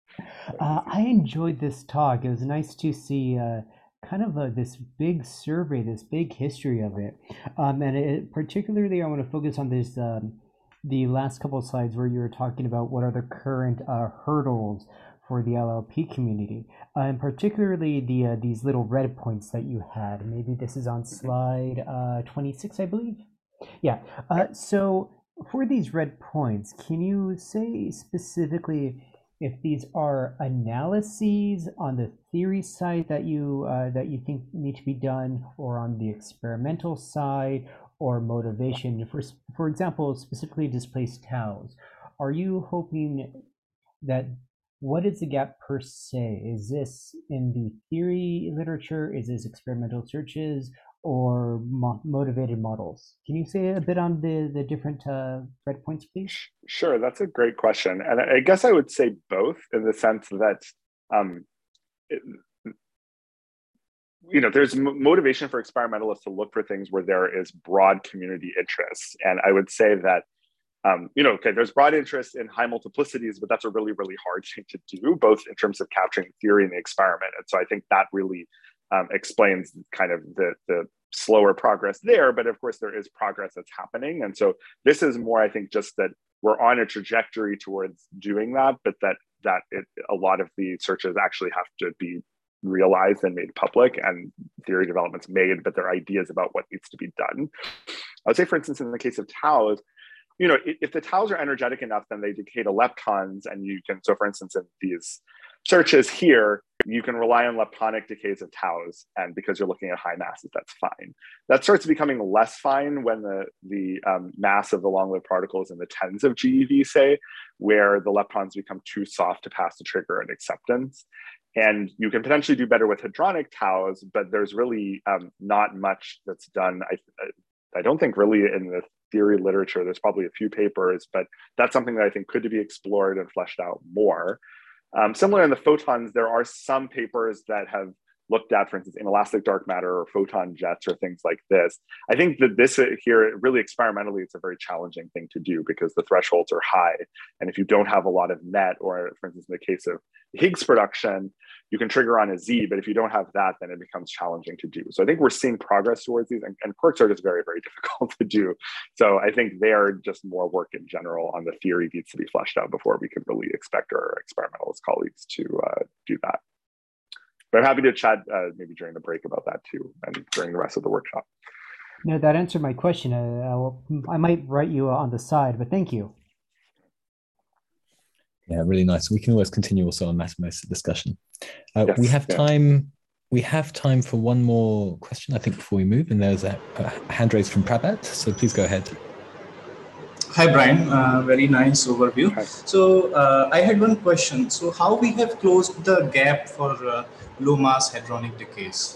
Uh, I enjoyed this talk. It was nice to see uh, kind of a, this big survey, this big history of it. Um, and it, particularly, I want to focus on this, um, the last couple of slides where you were talking about what are the current uh, hurdles for the L L P community, uh, and particularly the uh, these little red points that you had. Maybe this is on slide uh, twenty-six, I believe. Yeah. Uh, so for these red points, can you say specifically if these are analyses on the theory side that you uh, that you think need to be done, or on the experimental side, or motivation? For for example, specifically displaced taus, are you hoping that, what is the gap per se? Is this in the theory literature? Is this experimental searches, or mo motivated models? Can you say a bit on the, the different uh, red points, please? Sure, that's a great question. And I guess I would say both, in the sense that, um, it, you know, there's motivation for experimentalists to look for things where there is broad community interest. And I would say that, um, you know, okay, there's broad interest in high multiplicities, but that's a really, really hard thing to do, both in terms of capturing theory and the experiment. And so I think that really um, explains kind of the, the slower progress there. But of course, there is progress that's happening. And so this is more, I think, just that we're on a trajectory towards doing that, but that that it, a lot of the searches actually have to be realized and made public, and theory development's made, but there are ideas about what needs to be done. I would say, for instance, in the case of taus, you know, if the taus are energetic enough, then they decay to leptons, and you can, so for instance, in these searches here, you can rely on leptonic decays of taus, and because you're looking at high masses, that's fine. That starts becoming less fine when the, the um, mass of the long-lived particles in the tens of G eV, say, where the leptons become too soft to pass the trigger and acceptance. And you can potentially do better with hadronic taus, but there's really um, not much that's done. I, I don't think really in the theory literature, there's probably a few papers, but that's something that I think could be explored and fleshed out more. Um, similar in the photons, there are some papers that have looked at, for instance, inelastic dark matter or photon jets or things like this. I think that this here, really experimentally, it's a very challenging thing to do because the thresholds are high. And if you don't have a lot of net, or for instance, in the case of Higgs production, you can trigger on a Z, but if you don't have that, then it becomes challenging to do. So I think we're seeing progress towards these, and, and quarks are just very, very difficult to do. So I think they are just more work in general on the theory needs to be fleshed out before we can really expect our experimentalist colleagues to uh, do that. But I'm happy to chat uh, maybe during the break about that too, and during the rest of the workshop. No, that answered my question. Uh, I, will, I might write you on the side, but thank you. Yeah, really nice. We can always continue also on Mattermost discussion. Uh, Yes, we have yeah. time. We have time for one more question, I think, before we move. And there's a, a hand raised from Prabhat. So please go ahead. Hi, Brian. Uh, very nice overview. Hi. So uh, I had one question. So how we have closed the gap for uh, low mass hadronic decays?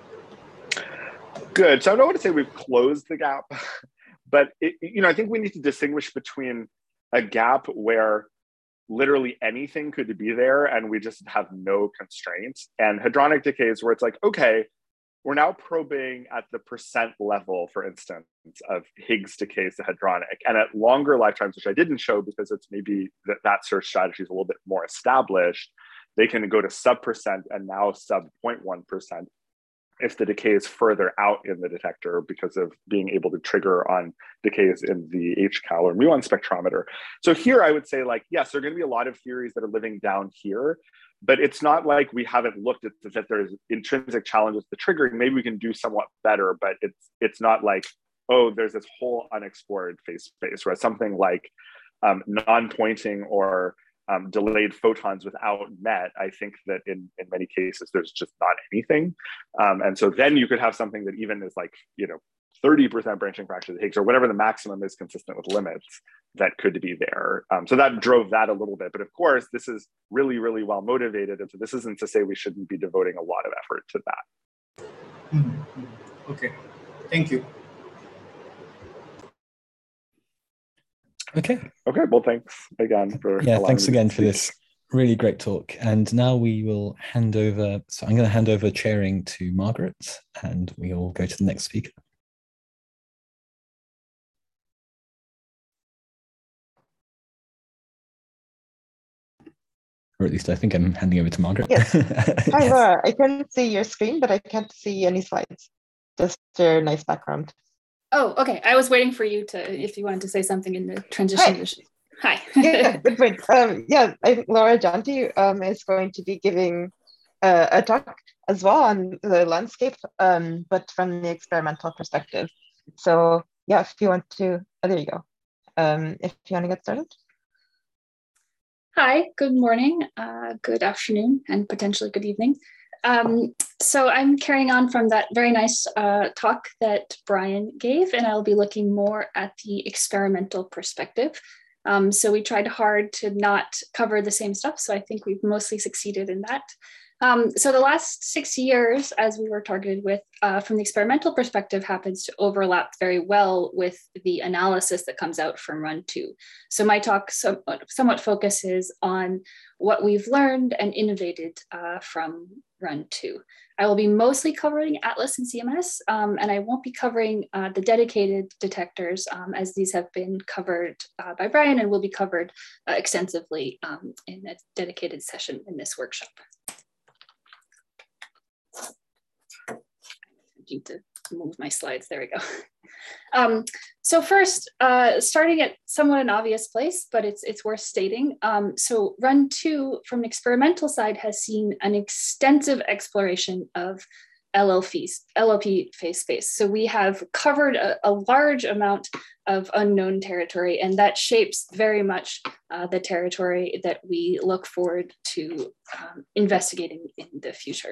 Good. So I don't want to say we've closed the gap, but it, you know, I think we need to distinguish between a gap where literally anything could be there and we just have no constraints. And hadronic decays where it's like, okay, we're now probing at the percent level, for instance, of Higgs decays to hadronic. And at longer lifetimes, which I didn't show because it's maybe that, that search strategy is a little bit more established, they can go to sub percent and now sub zero point one percent if the decay is further out in the detector because of being able to trigger on decays in the H cal or muon spectrometer. So here I would say, like, yes, there are going to be a lot of theories that are living down here, but it's not like we haven't looked at that there's intrinsic challenges to triggering. Maybe we can do somewhat better, but it's it's not like, oh, there's this whole unexplored phase space, right? Something like um, non-pointing or um, delayed photons without M E T, I think that in, in many cases, there's just not anything. Um, and so then you could have something that even is like, you know, thirty percent branching fraction of Higgs or whatever the maximum is consistent with limits that could be there. Um, so that drove that a little bit. But of course, this is really, really well motivated. And so this isn't to say we shouldn't be devoting a lot of effort to that. Mm-hmm. Okay, thank you. Okay. Okay, well, thanks again for Yeah, thanks me to again for speak. this really great talk. And now we will hand over, so I'm going to hand over chairing to Margaret, and we will go to the next speaker. Or at least I think I'm handing over to Margaret. Yes. Hi, Yes. Laura. I can see your screen, but I can't see any slides. Just your nice background. Oh, okay. I was waiting for you to, if you wanted to say something in the transition. Hi. Hi. Yeah, good point. Um, yeah, I think Laura Janti um, is going to be giving uh, a talk as well on the landscape, um, but from the experimental perspective. So yeah, if you want to, oh, there you go. Um, if you want to get started. Hi, good morning, uh, good afternoon, and potentially good evening. Um, so I'm carrying on from that very nice uh, talk that Brian gave, and I'll be looking more at the experimental perspective. Um, so we tried hard to not cover the same stuff, so I think we've mostly succeeded in that. Um, so the last six years, as we were targeted with, uh, from the experimental perspective, happens to overlap very well with the analysis that comes out from run two. So my talk somewhat, somewhat focuses on what we've learned and innovated uh, from run two. I will be mostly covering Atlas and C M S, um, and I won't be covering uh, the dedicated detectors um, as these have been covered uh, by Brian and will be covered uh, extensively um, in a dedicated session in this workshop. To move my slides, there we go. Um, so first, uh, starting at somewhat an obvious place, but it's it's worth stating. Um, so run two from an experimental side has seen an extensive exploration of L L Ps, L L P phase space. So we have covered a, a large amount of unknown territory, and that shapes very much uh, the territory that we look forward to um, investigating in the future.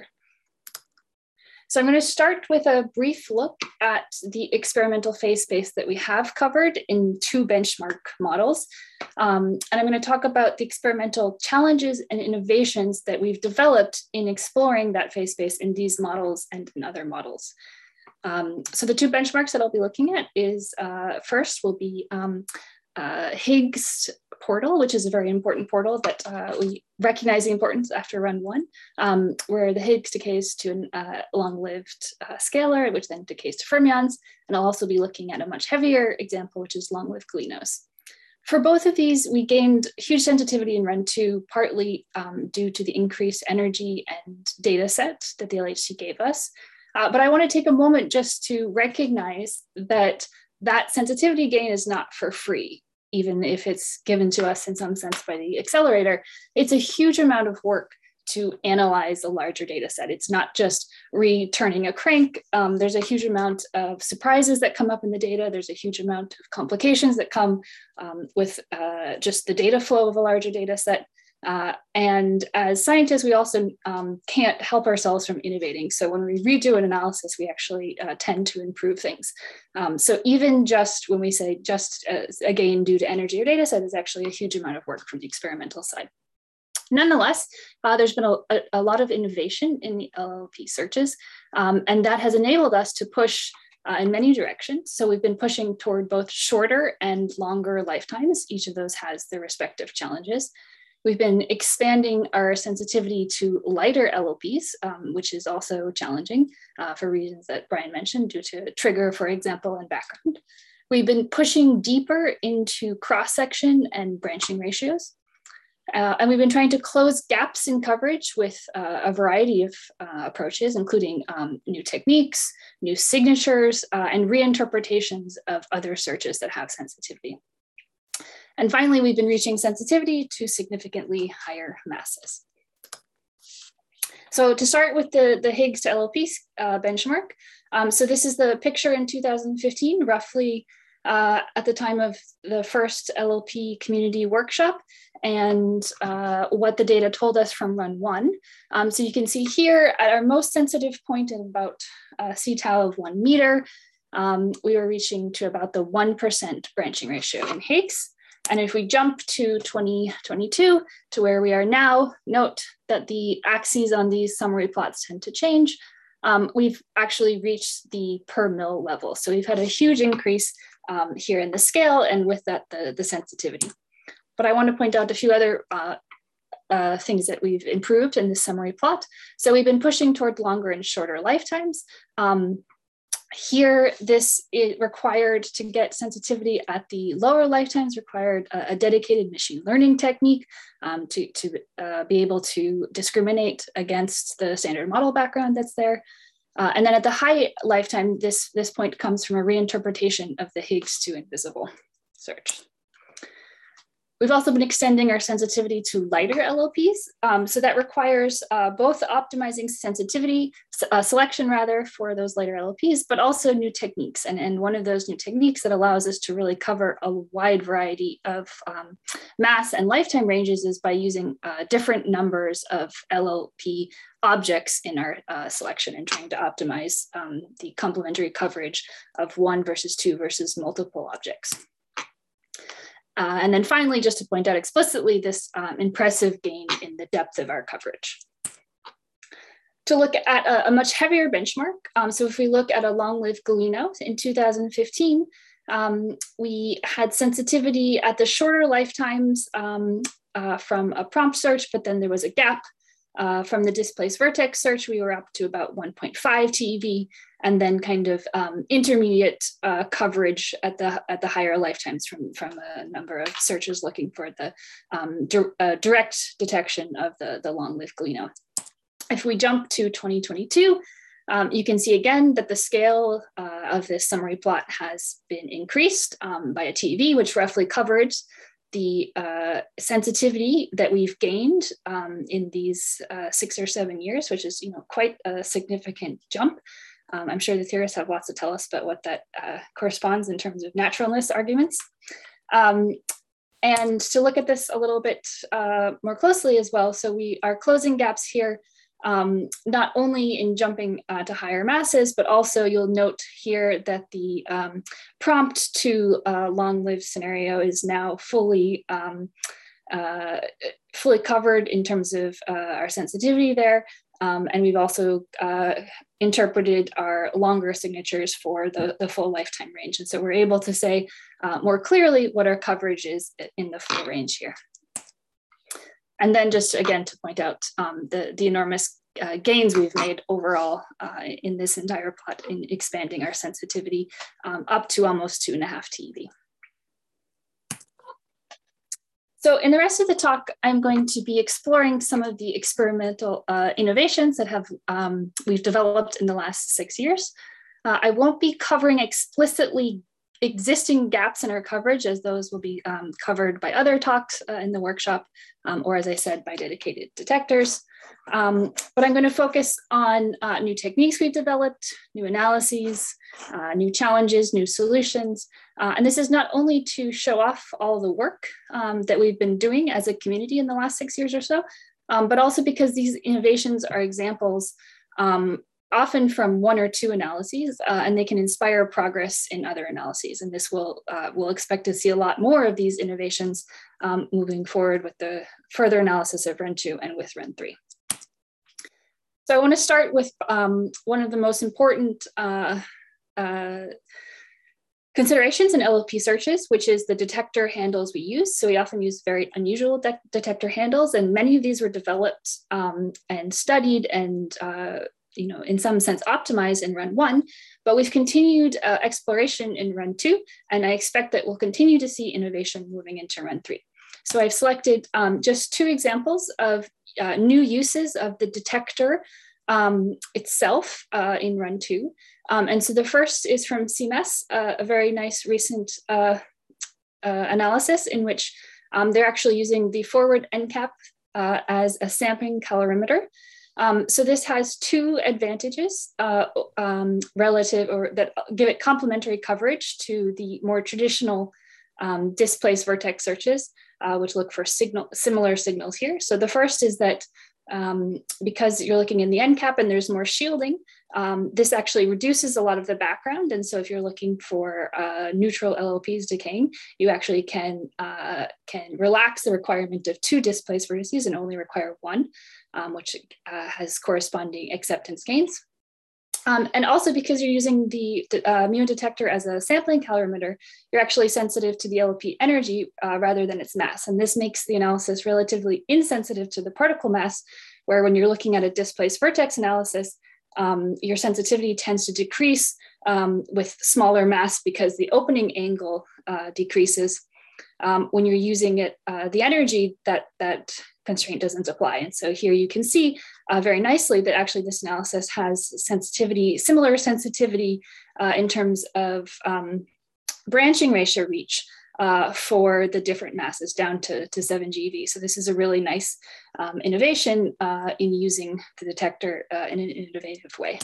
So I'm going to start with a brief look at the experimental phase space that we have covered in two benchmark models. Um, and I'm going to talk about the experimental challenges and innovations that we've developed in exploring that phase space in these models and in other models. Um, so the two benchmarks that I'll be looking at is uh, first will be um, uh, Higgs portal, which is a very important portal that uh, we recognize the importance after run one, um, where the Higgs decays to a uh, long-lived uh, scalar, which then decays to fermions. And I'll also be looking at a much heavier example, which is long-lived gluinos. For both of these, we gained huge sensitivity in run two, partly um, due to the increased energy and data set that the L H C gave us. Uh, but I want to take a moment just to recognize that that sensitivity gain is not for free. Even if it's given to us in some sense by the accelerator, it's a huge amount of work to analyze a larger data set. It's not just returning a crank. Um, there's a huge amount of surprises that come up in the data. There's a huge amount of complications that come um, with uh, just the data flow of a larger data set. Uh, and as scientists, we also um, can't help ourselves from innovating. So when we redo an analysis, we actually uh, tend to improve things. Um, so even just when we say just uh, again due to energy or data set is actually a huge amount of work from the experimental side. Nonetheless, uh, there's been a, a, a lot of innovation in the L L P searches, um, and that has enabled us to push uh, in many directions. So we've been pushing toward both shorter and longer lifetimes. Each of those has their respective challenges. We've been expanding our sensitivity to lighter L O Ps, um, which is also challenging uh, for reasons that Brian mentioned due to trigger, for example, and background. We've been pushing deeper into cross-section and branching ratios. Uh, and we've been trying to close gaps in coverage with uh, a variety of uh, approaches, including um, new techniques, new signatures, uh, and reinterpretations of other searches that have sensitivity. And finally, we've been reaching sensitivity to significantly higher masses. So to start with the, the Higgs to L O P uh, benchmark, um, so this is the picture in two thousand fifteen, roughly uh, at the time of the first L O P community workshop, and uh, what the data told us from run one. Um, so you can see here at our most sensitive point at about uh, C tau of one meter, um, we were reaching to about the one percent branching ratio in Higgs. And if we jump to twenty twenty-two to where we are now, note that the axes on these summary plots tend to change. Um, we've actually reached the per mil level. So we've had a huge increase um, here in the scale, and with that, the, the sensitivity. But I want to point out a few other uh, uh, things that we've improved in this summary plot. So we've been pushing toward longer and shorter lifetimes. Um, Here, this it required to get sensitivity at the lower lifetimes required a, a dedicated machine learning technique um, to, to uh, be able to discriminate against the standard model background that's there. Uh, and then at the high lifetime, this, this point comes from a reinterpretation of the Higgs to invisible search. We've also been extending our sensitivity to lighter L O Ps. Um, so that requires uh, both optimizing sensitivity, uh, selection rather, for those lighter L O Ps, but also new techniques. And, and one of those new techniques that allows us to really cover a wide variety of um, mass and lifetime ranges is by using uh, different numbers of L O P objects in our uh, selection and trying to optimize um, the complementary coverage of one versus two versus multiple objects. Uh, and then finally, just to point out explicitly, this um, impressive gain in the depth of our coverage. To look at a, a much heavier benchmark, um, so if we look at a long-lived Galeno in two thousand fifteen, um, we had sensitivity at the shorter lifetimes um, uh, from a prompt search, but then there was a gap. Uh, from the displaced vertex search, we were up to about one point five T E V, and then kind of um, intermediate uh, coverage at the at the higher lifetimes from, from a number of searches looking for the um, di uh, direct detection of the, the long-lived Galeno. If we jump to twenty twenty-two, um, you can see again that the scale uh, of this summary plot has been increased um, by a T E V, which roughly covers the uh, sensitivity that we've gained um, in these uh, six or seven years, which is, you know, quite a significant jump. Um, I'm sure the theorists have lots to tell us about what that uh, corresponds in terms of naturalness arguments. Um, and to look at this a little bit uh, more closely as well, so we are closing gaps here, um, not only in jumping uh, to higher masses, but also you'll note here that the um, prompt to uh, long-lived scenario is now fully um, uh, fully covered in terms of uh, our sensitivity there. Um, and we've also uh, interpreted our longer signatures for the, the full lifetime range. And so we're able to say uh, more clearly what our coverage is in the full range here. And then just again to point out um, the, the enormous uh, gains we've made overall uh, in this entire plot in expanding our sensitivity um, up to almost two and a half T E V. So in the rest of the talk, I'm going to be exploring some of the experimental uh, innovations that have um, we've developed in the last six years. Uh, I won't be covering explicitly existing gaps in our coverage, as those will be um, covered by other talks uh, in the workshop, um, or as I said, by dedicated detectors. Um, but I'm going to focus on uh, new techniques we've developed, new analyses, uh, new challenges, new solutions. Uh, and this is not only to show off all the work um, that we've been doing as a community in the last six years or so, um, but also because these innovations are examples um, often from one or two analyses, uh, and they can inspire progress in other analyses. And this will, uh, we'll expect to see a lot more of these innovations um, moving forward with the further analysis of run two and with run three. So I want to start with um, one of the most important uh, uh, considerations in L L P searches, which is the detector handles we use. So we often use very unusual de detector handles, and many of these were developed um, and studied and, uh, you know, in some sense optimized in run one, but we've continued uh, exploration in run two, and I expect that we'll continue to see innovation moving into run three. So I've selected um, just two examples of uh, new uses of the detector um, itself uh, in run two. Um, and so the first is from C M E S, uh, a very nice recent uh, uh, analysis in which um, they're actually using the forward N CAP uh, as a sampling calorimeter. Um, so this has two advantages uh, um, relative, or that give it complementary coverage to the more traditional um, displaced vertex searches, uh, which look for signal, similar signals here. So the first is that Um, because you're looking in the N CAP and there's more shielding, um, this actually reduces a lot of the background. And so if you're looking for uh, neutral L L Ps decaying, you actually can, uh, can relax the requirement of two displaced vertices and only require one, um, which uh, has corresponding acceptance gains. Um, and also because you're using the, the uh, muon detector as a sampling calorimeter, you're actually sensitive to the L L P energy uh, rather than its mass. And this makes the analysis relatively insensitive to the particle mass, where when you're looking at a displaced vertex analysis, um, your sensitivity tends to decrease um, with smaller mass because the opening angle uh, decreases. Um, when you're using it, uh, the energy, that, that constraint doesn't apply. And so here you can see uh, very nicely that actually this analysis has sensitivity, similar sensitivity uh, in terms of um, branching ratio reach uh, for the different masses down to, to seven G eV. So this is a really nice um, innovation uh, in using the detector uh, in an innovative way.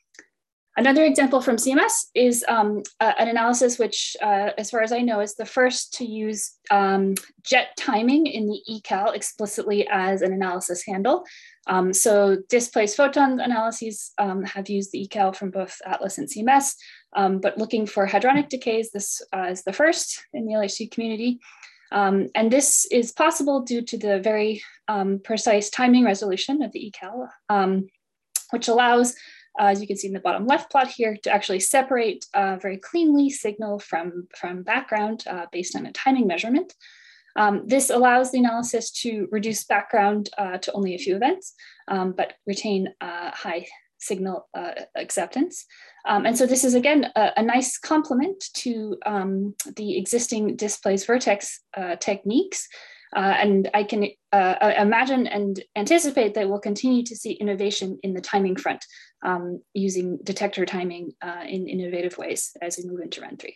Another example from C M E S is um, uh, an analysis which, uh, as far as I know, is the first to use um, jet timing in the E C A L explicitly as an analysis handle. Um, so displaced photon analyses um, have used the E C A L from both ATLAS and C M E S, um, but looking for hadronic decays, this uh, is the first in the L H C community. Um, and this is possible due to the very um, precise timing resolution of the E C A L, um, which allows, Uh, as you can see in the bottom left plot here, to actually separate uh, very cleanly signal from, from background uh, based on a timing measurement. Um, this allows the analysis to reduce background uh, to only a few events, um, but retain uh, high signal uh, acceptance. Um, and so this is, again, a, a nice complement to um, the existing displaced vertex uh, techniques. Uh, and I can uh, imagine and anticipate that we'll continue to see innovation in the timing front um, using detector timing uh, in innovative ways as we move into run three.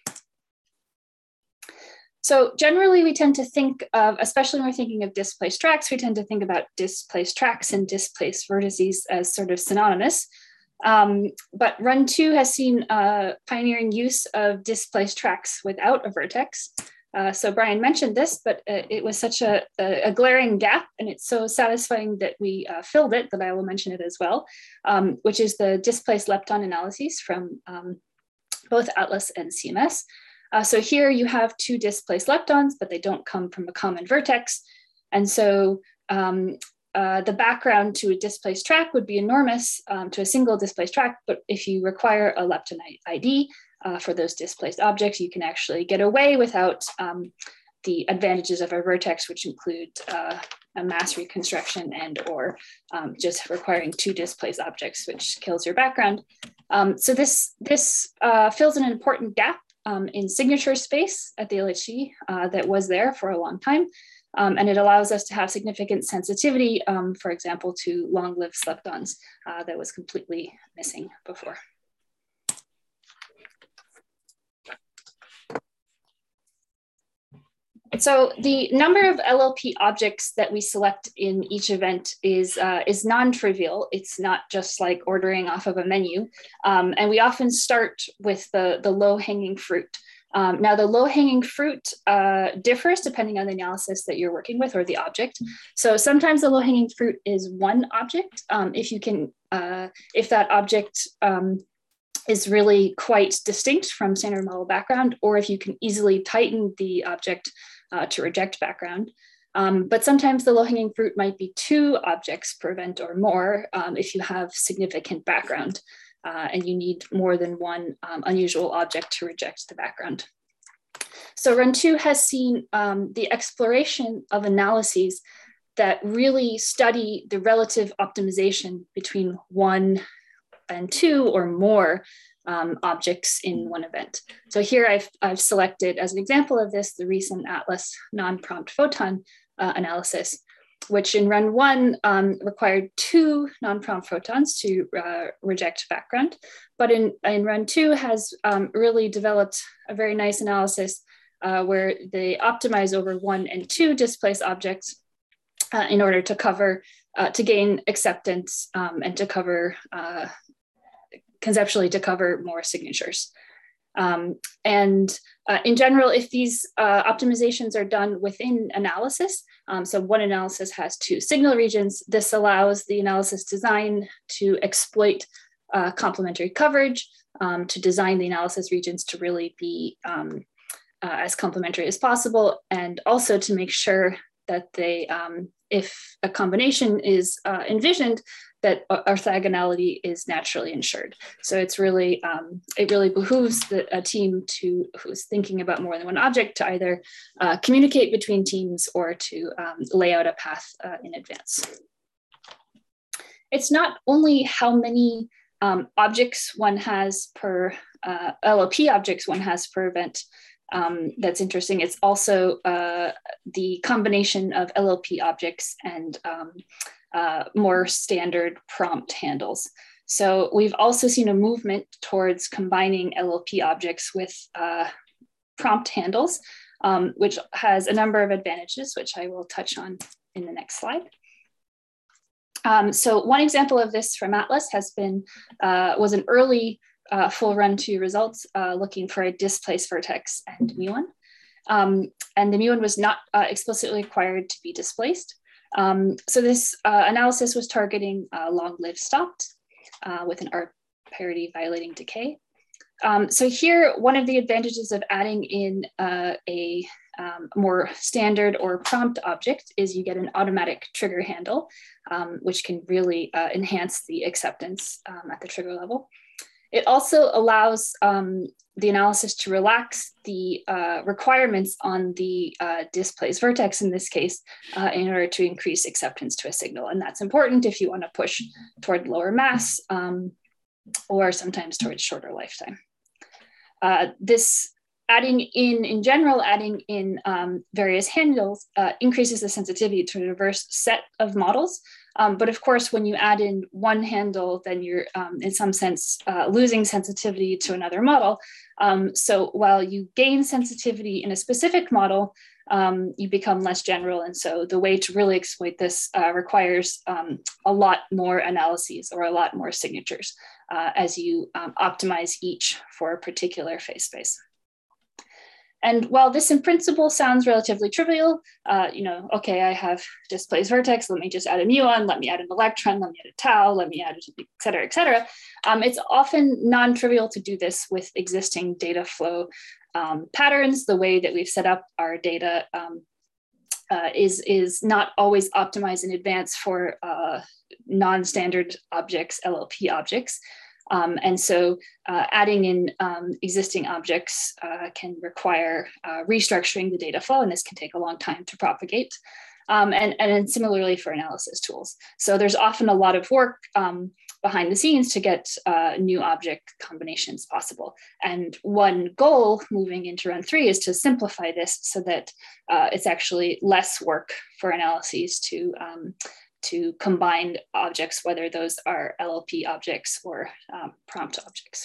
So generally we tend to think of, especially when we're thinking of displaced tracks, we tend to think about displaced tracks and displaced vertices as sort of synonymous. Um, but run two has seen uh, pioneering use of displaced tracks without a vertex. Uh, so Brian mentioned this, but uh, it was such a, a, a glaring gap, and it's so satisfying that we uh, filled it that I will mention it as well, um, which is the displaced lepton analyses from um, both ATLAS and C M E S. Uh, so here you have two displaced leptons, but they don't come from a common vertex. And so um, uh, the background to a displaced track would be enormous um, to a single displaced track, but if you require a lepton I D, Uh, for those displaced objects, you can actually get away without um, the advantages of a vertex, which include uh, a mass reconstruction and or um, just requiring two displaced objects, which kills your background. Um, so this, this uh, fills an important gap um, in signature space at the L H C uh, that was there for a long time. Um, and it allows us to have significant sensitivity, um, for example, to long-lived leptons uh, that was completely missing before. So the number of L L P objects that we select in each event is, uh, is non-trivial. It's not just like ordering off of a menu. Um, and we often start with the, the low-hanging fruit. Um, now the low-hanging fruit uh, differs depending on the analysis that you're working with or the object. So sometimes the low-hanging fruit is one object. Um, if you can, uh, if that object um, is really quite distinct from standard model background, or if you can easily tighten the object uh, to reject background. Um, but sometimes the low-hanging fruit might be two objects per event or more um, if you have significant background. uh, and you need more than one um, unusual object to reject the background. So run two has seen um, the exploration of analyses that really study the relative optimization between one and two or more um, objects in one event. So here I've, I've selected as an example of this, the recent Atlas non-prompt photon uh, analysis, which in run one um, required two non-prompt photons to uh, reject background. But in, in run two has um, really developed a very nice analysis uh, where they optimize over one and two displaced objects uh, in order to cover, uh, to gain acceptance um, and to cover, uh, conceptually to cover more signatures. Um, and uh, in general, if these uh, optimizations are done within analysis, um, so one analysis has two signal regions, this allows the analysis design to exploit uh, complementary coverage, um, to design the analysis regions to really be um, uh, as complementary as possible, and also to make sure that they, um, if a combination is uh, envisioned, that orthogonality is naturally ensured. So it's really, um, it really behooves the, a team to who's thinking about more than one object to either uh, communicate between teams or to um, lay out a path uh, in advance. It's not only how many um, objects one has per, uh, L L P objects one has per event um, that's interesting. It's also uh, the combination of L L P objects and um, Uh, more standard prompt handles. So we've also seen a movement towards combining L L P objects with uh, prompt handles, um, which has a number of advantages, which I will touch on in the next slide. Um, so one example of this from Atlas has been, uh, was an early uh, full run two results uh, looking for a displaced vertex and muon. Um, and the muon was not uh, explicitly required to be displaced. Um, so this uh, analysis was targeting uh, long-lived stopped uh, with an art parity violating decay. Um, so here, one of the advantages of adding in uh, a um, more standard or prompt object is you get an automatic trigger handle, um, which can really uh, enhance the acceptance um, at the trigger level. It also allows um, the analysis to relax the uh, requirements on the uh, displaced vertex in this case uh, in order to increase acceptance to a signal. And that's important if you want to push toward lower mass um, or sometimes towards shorter lifetime. Uh, this adding in, in general, adding in um, various handles uh, increases the sensitivity to a diverse set of models. Um, but of course, when you add in one handle, then you're um, in some sense uh, losing sensitivity to another model. Um, so while you gain sensitivity in a specific model, um, you become less general. And so the way to really exploit this uh, requires um, a lot more analyses or a lot more signatures uh, as you um, optimize each for a particular phase space. And while this in principle sounds relatively trivial, uh, you know, okay, I have displaced vertex, let me just add a muon, let me add an electron, let me add a tau, let me add, et cetera, et cetera. Um, it's often non-trivial to do this with existing data flow um, patterns. The way that we've set up our data um, uh, is, is not always optimized in advance for uh, non-standard objects, L L P objects. Um, and so uh, adding in um, existing objects uh, can require uh, restructuring the data flow, and this can take a long time to propagate. Um, and, and then similarly for analysis tools. So there's often a lot of work um, behind the scenes to get uh, new object combinations possible. And one goal moving into run three is to simplify this so that uh, it's actually less work for analyses to um, to combine objects, whether those are L L P objects or um, prompt objects.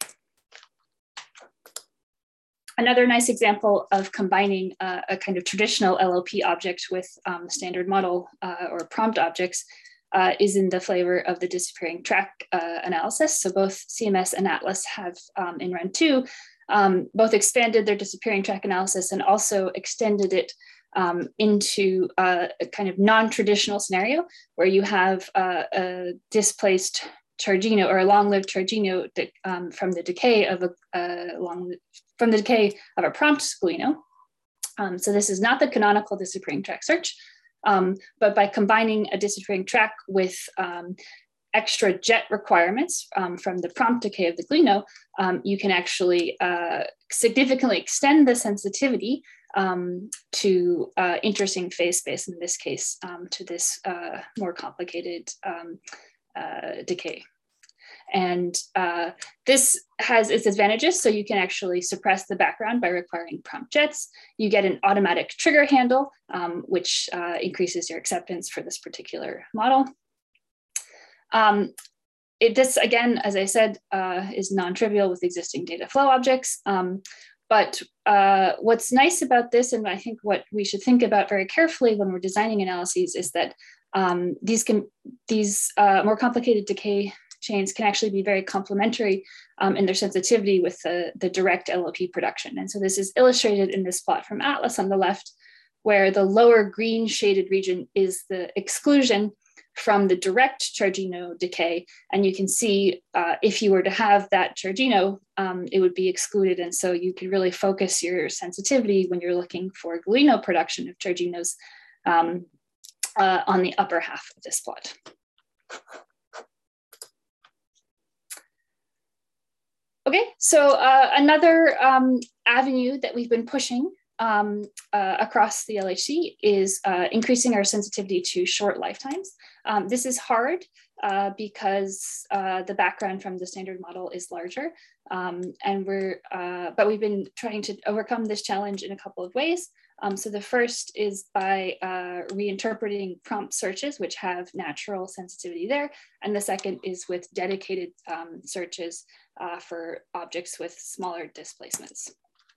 Another nice example of combining uh, a kind of traditional L L P object with um, standard model uh, or prompt objects uh, is in the flavor of the disappearing track uh, analysis. So both C M S and Atlas have um, in run two, um, both expanded their disappearing track analysis and also extended it Um, into uh, a kind of non-traditional scenario where you have uh, a displaced chargino or a long-lived chargino that, um, from the decay of a uh, long from the decay of a prompt gluino. Um, so this is not the canonical disappearing track search, um, but by combining a disappearing track with um, extra jet requirements um, from the prompt decay of the Glino, um, you can actually uh, significantly extend the sensitivity um, to uh, interesting phase space, in this case, um, to this uh, more complicated um, uh, decay. And uh, this has its advantages. So you can actually suppress the background by requiring prompt jets. You get an automatic trigger handle, um, which uh, increases your acceptance for this particular model. Um, it, this, again, as I said, uh, is non-trivial with existing data flow objects. Um, but uh, what's nice about this, and I think what we should think about very carefully when we're designing analyses, is that um, these, can, these uh, more complicated decay chains can actually be very complementary um, in their sensitivity with the, the direct L L P production. And so this is illustrated in this plot from Atlas on the left, where the lower green shaded region is the exclusion from the direct Chargino decay. And you can see uh, if you were to have that Chargino, um, it would be excluded. And so you can really focus your sensitivity when you're looking for Glino production of Charginos um, uh, on the upper half of this plot. Okay, so uh, another um, avenue that we've been pushing um, uh, across the L H C is uh, increasing our sensitivity to short lifetimes. Um, this is hard uh, because uh, the background from the standard model is larger, um, and we're, uh, but we've been trying to overcome this challenge in a couple of ways. Um, so the first is by uh, reinterpreting prompt searches, which have natural sensitivity there. And the second is with dedicated um, searches uh, for objects with smaller displacements.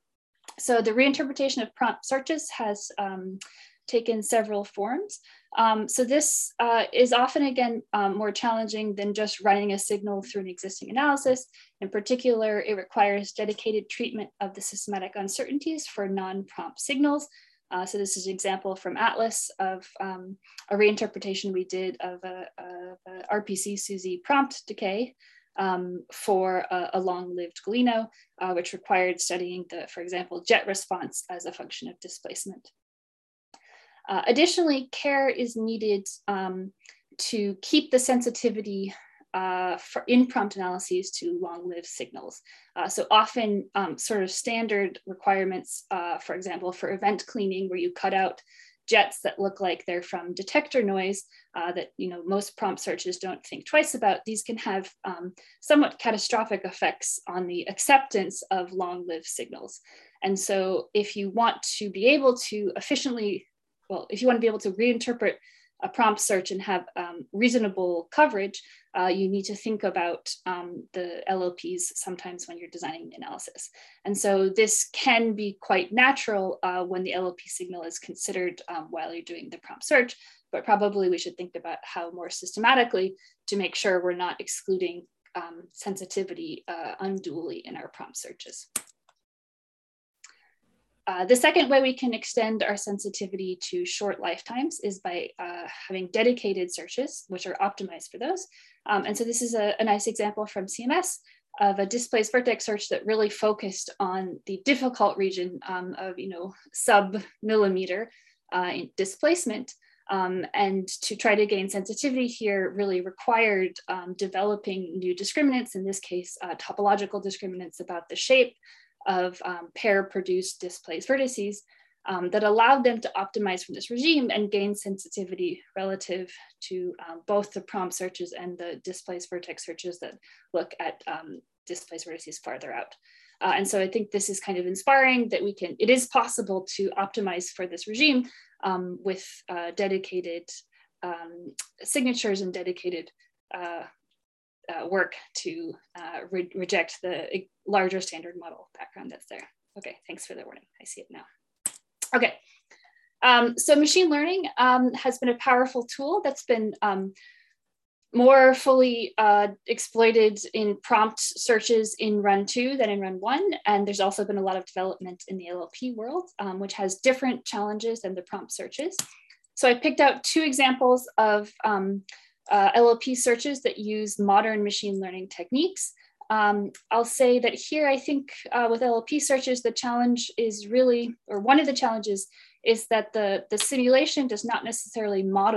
So the reinterpretation of prompt searches has um, taken several forms. Um, so this uh, is often, again, um, more challenging than just running a signal through an existing analysis. In particular, it requires dedicated treatment of the systematic uncertainties for non-prompt signals. Uh, so this is an example from Atlas of um, a reinterpretation we did of a, a, a R P C SUSY prompt decay um, for a, a long-lived Glino, uh, which required studying the, for example, jet response as a function of displacement. Uh, additionally, care is needed um, to keep the sensitivity uh, for in prompt analyses to long-lived signals. Uh, so often um, sort of standard requirements, uh, for example, for event cleaning, where you cut out jets that look like they're from detector noise uh, that you know most prompt searches don't think twice about, these can have um, somewhat catastrophic effects on the acceptance of long-lived signals. And so if you want to be able to efficiently Well, if you want to be able to reinterpret a prompt search and have um, reasonable coverage, uh, you need to think about um, the L L Ps sometimes when you're designing the analysis. And so this can be quite natural uh, when the L L P signal is considered um, while you're doing the prompt search, but probably we should think about how more systematically to make sure we're not excluding um, sensitivity uh, unduly in our prompt searches. Uh, the second way we can extend our sensitivity to short lifetimes is by uh, having dedicated searches, which are optimized for those. Um, and so this is a, a nice example from C M S of a displaced vertex search that really focused on the difficult region um, of, you know, sub-millimeter uh, in displacement. Um, and to try to gain sensitivity here really required um, developing new discriminants, in this case, uh, topological discriminants about the shape of um, pair-produced displaced vertices um, that allowed them to optimize from this regime and gain sensitivity relative to um, both the prompt searches and the displaced vertex searches that look at um, displaced vertices farther out. Uh, and so I think this is kind of inspiring that we can, it is possible to optimize for this regime um, with uh, dedicated um, signatures and dedicated uh, Uh, work to uh, re reject the larger standard model background that's there. Okay, thanks for the warning. I see it now. Okay, um, so machine learning um, has been a powerful tool that's been um, more fully uh, exploited in prompt searches in run two than in run one. And there's also been a lot of development in the L L P world, um, which has different challenges than the prompt searches. So I picked out two examples of um, Uh, L L P searches that use modern machine learning techniques. Um, I'll say that here, I think uh, with L L P searches, the challenge is really, or one of the challenges is that the, the simulation does not necessarily model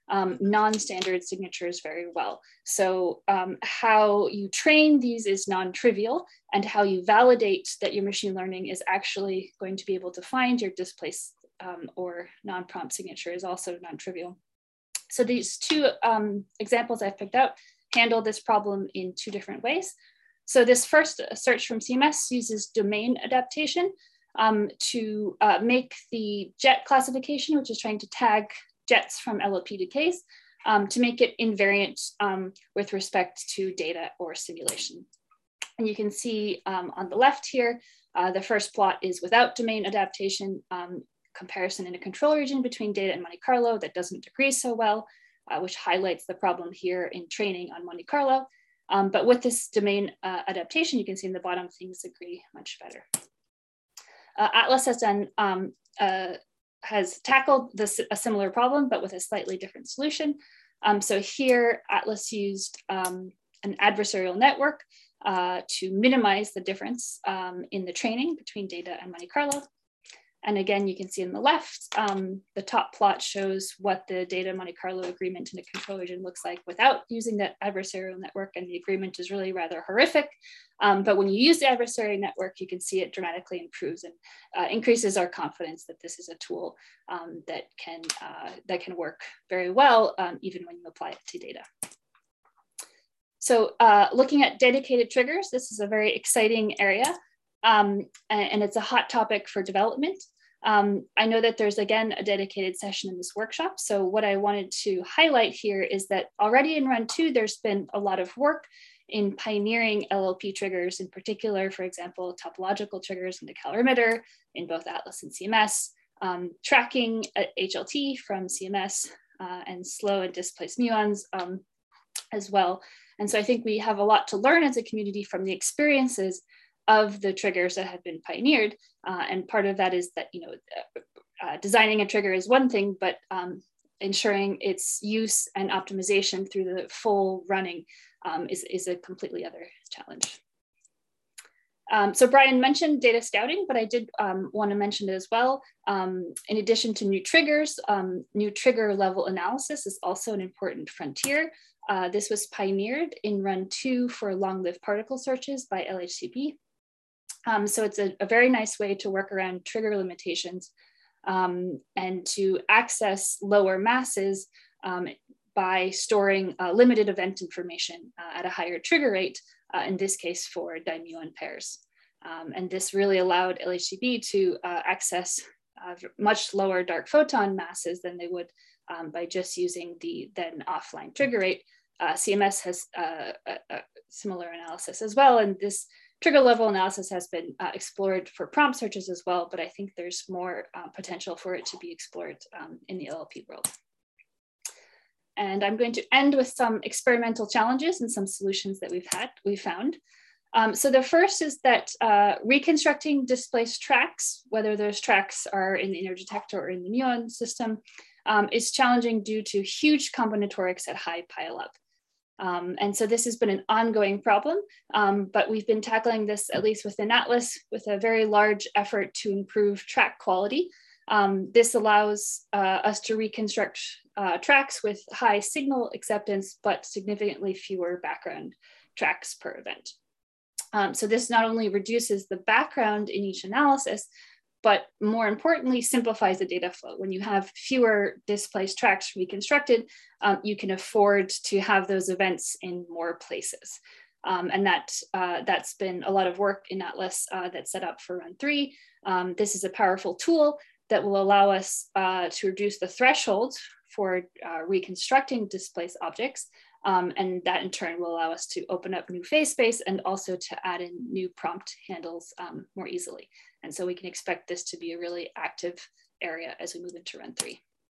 um, non-standard signatures very well. So um, how you train these is non-trivial, and how you validate that your machine learning is actually going to be able to find your displaced um, or non-prompt signature is also non-trivial. So these two um, examples I've picked out handle this problem in two different ways. So this first search from C M S uses domain adaptation um, to uh, make the jet classification, which is trying to tag jets from L L P decays, um, to make it invariant um, with respect to data or simulation. And you can see um, on the left here, uh, the first plot is without domain adaptation, um, comparison in a control region between data and Monte Carlo that doesn't agree so well, uh, which highlights the problem here in training on Monte Carlo. Um, but with this domain uh, adaptation, you can see in the bottom, things agree much better. Uh, Atlas has done, um, uh, has tackled this, a similar problem, but with a slightly different solution. Um, so here, Atlas used um, an adversarial network uh, to minimize the difference um, in the training between data and Monte Carlo. And again, you can see on the left, um, the top plot shows what the data Monte Carlo agreement in a control region looks like without using that adversarial network, and the agreement is really rather horrific. Um, but when you use the adversarial network, you can see it dramatically improves and uh, increases our confidence that this is a tool um, that can uh, that can work very well, um, even when you apply it to data. So uh, looking at dedicated triggers, this is a very exciting area. Um, and, and it's a hot topic for development. Um, I know that there's, again, a dedicated session in this workshop. So what I wanted to highlight here is that already in run two, there's been a lot of work in pioneering L L P triggers, in particular, for example, topological triggers in the calorimeter in both Atlas and C M S, um, tracking H L T from C M S, uh, and slow and displaced muons um, as well. And so I think we have a lot to learn as a community from the experiences of the triggers that have been pioneered. Uh, and part of that is that, you know, uh, uh, designing a trigger is one thing, but um, ensuring its use and optimization through the full running um, is, is a completely other challenge. Um, so Brian mentioned data scouting, but I did um, want to mention it as well. Um, in addition to new triggers, um, new trigger level analysis is also an important frontier. Uh, this was pioneered in run two for long-lived particle searches by L H C P. Um, so it's a, a very nice way to work around trigger limitations um, and to access lower masses um, by storing uh, limited event information uh, at a higher trigger rate, uh, in this case for dimuon pairs. Um, and this really allowed L H C P to uh, access uh, much lower dark photon masses than they would um, by just using the then offline trigger rate. Uh, C M S has uh, a, a similar analysis as well, and this trigger level analysis has been uh, explored for prompt searches as well, but I think there's more uh, potential for it to be explored um, in the L L P world. And I'm going to end with some experimental challenges and some solutions that we've had, we found. Um, so the first is that uh, reconstructing displaced tracks, whether those tracks are in the inner detector or in the muon system, um, is challenging due to huge combinatorics at high pileup. Um, and so this has been an ongoing problem, um, but we've been tackling this, at least within Atlas, with a very large effort to improve track quality. Um, this allows uh, us to reconstruct uh, tracks with high signal acceptance, but significantly fewer background tracks per event. Um, so this not only reduces the background in each analysis, but more importantly, simplifies the data flow. When you have fewer displaced tracks reconstructed, um, you can afford to have those events in more places. Um, and that, uh, that's been a lot of work in Atlas uh, that's set up for run three. Um, this is a powerful tool that will allow us uh, to reduce the threshold for uh, reconstructing displaced objects. Um, and that in turn will allow us to open up new phase space and also to add in new prompt handles um, more easily. And so we can expect this to be a really active area as we move into run three.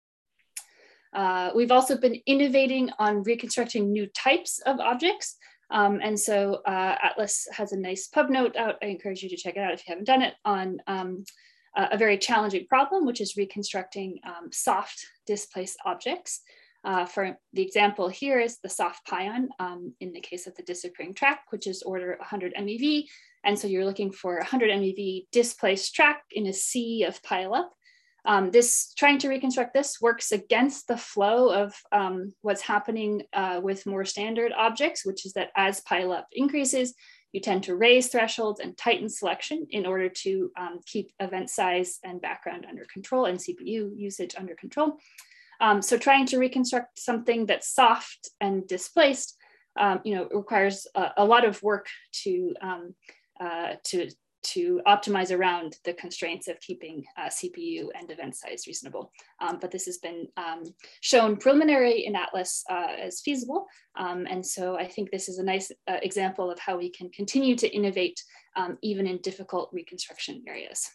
Uh, we've also been innovating on reconstructing new types of objects. Um, and so uh, Atlas has a nice pub note out. I encourage you to check it out if you haven't done it, on um, a very challenging problem, which is reconstructing um, soft displaced objects. Uh, for the example here is the soft pion um, in the case of the disappearing track, which is order one hundred M E V. And so you're looking for one hundred M E V displaced track in a sea of pileup. Um, this trying to reconstruct this works against the flow of um, what's happening uh, with more standard objects, which is that as pileup increases, you tend to raise thresholds and tighten selection in order to um, keep event size and background under control and C P U usage under control. Um, so trying to reconstruct something that's soft and displaced, um, you know, requires a, a lot of work to um, uh, to to optimize around the constraints of keeping uh, C P U and event size reasonable. Um, but this has been um, shown preliminary in Atlas uh, as feasible. Um, and so I think this is a nice uh, example of how we can continue to innovate um, even in difficult reconstruction areas.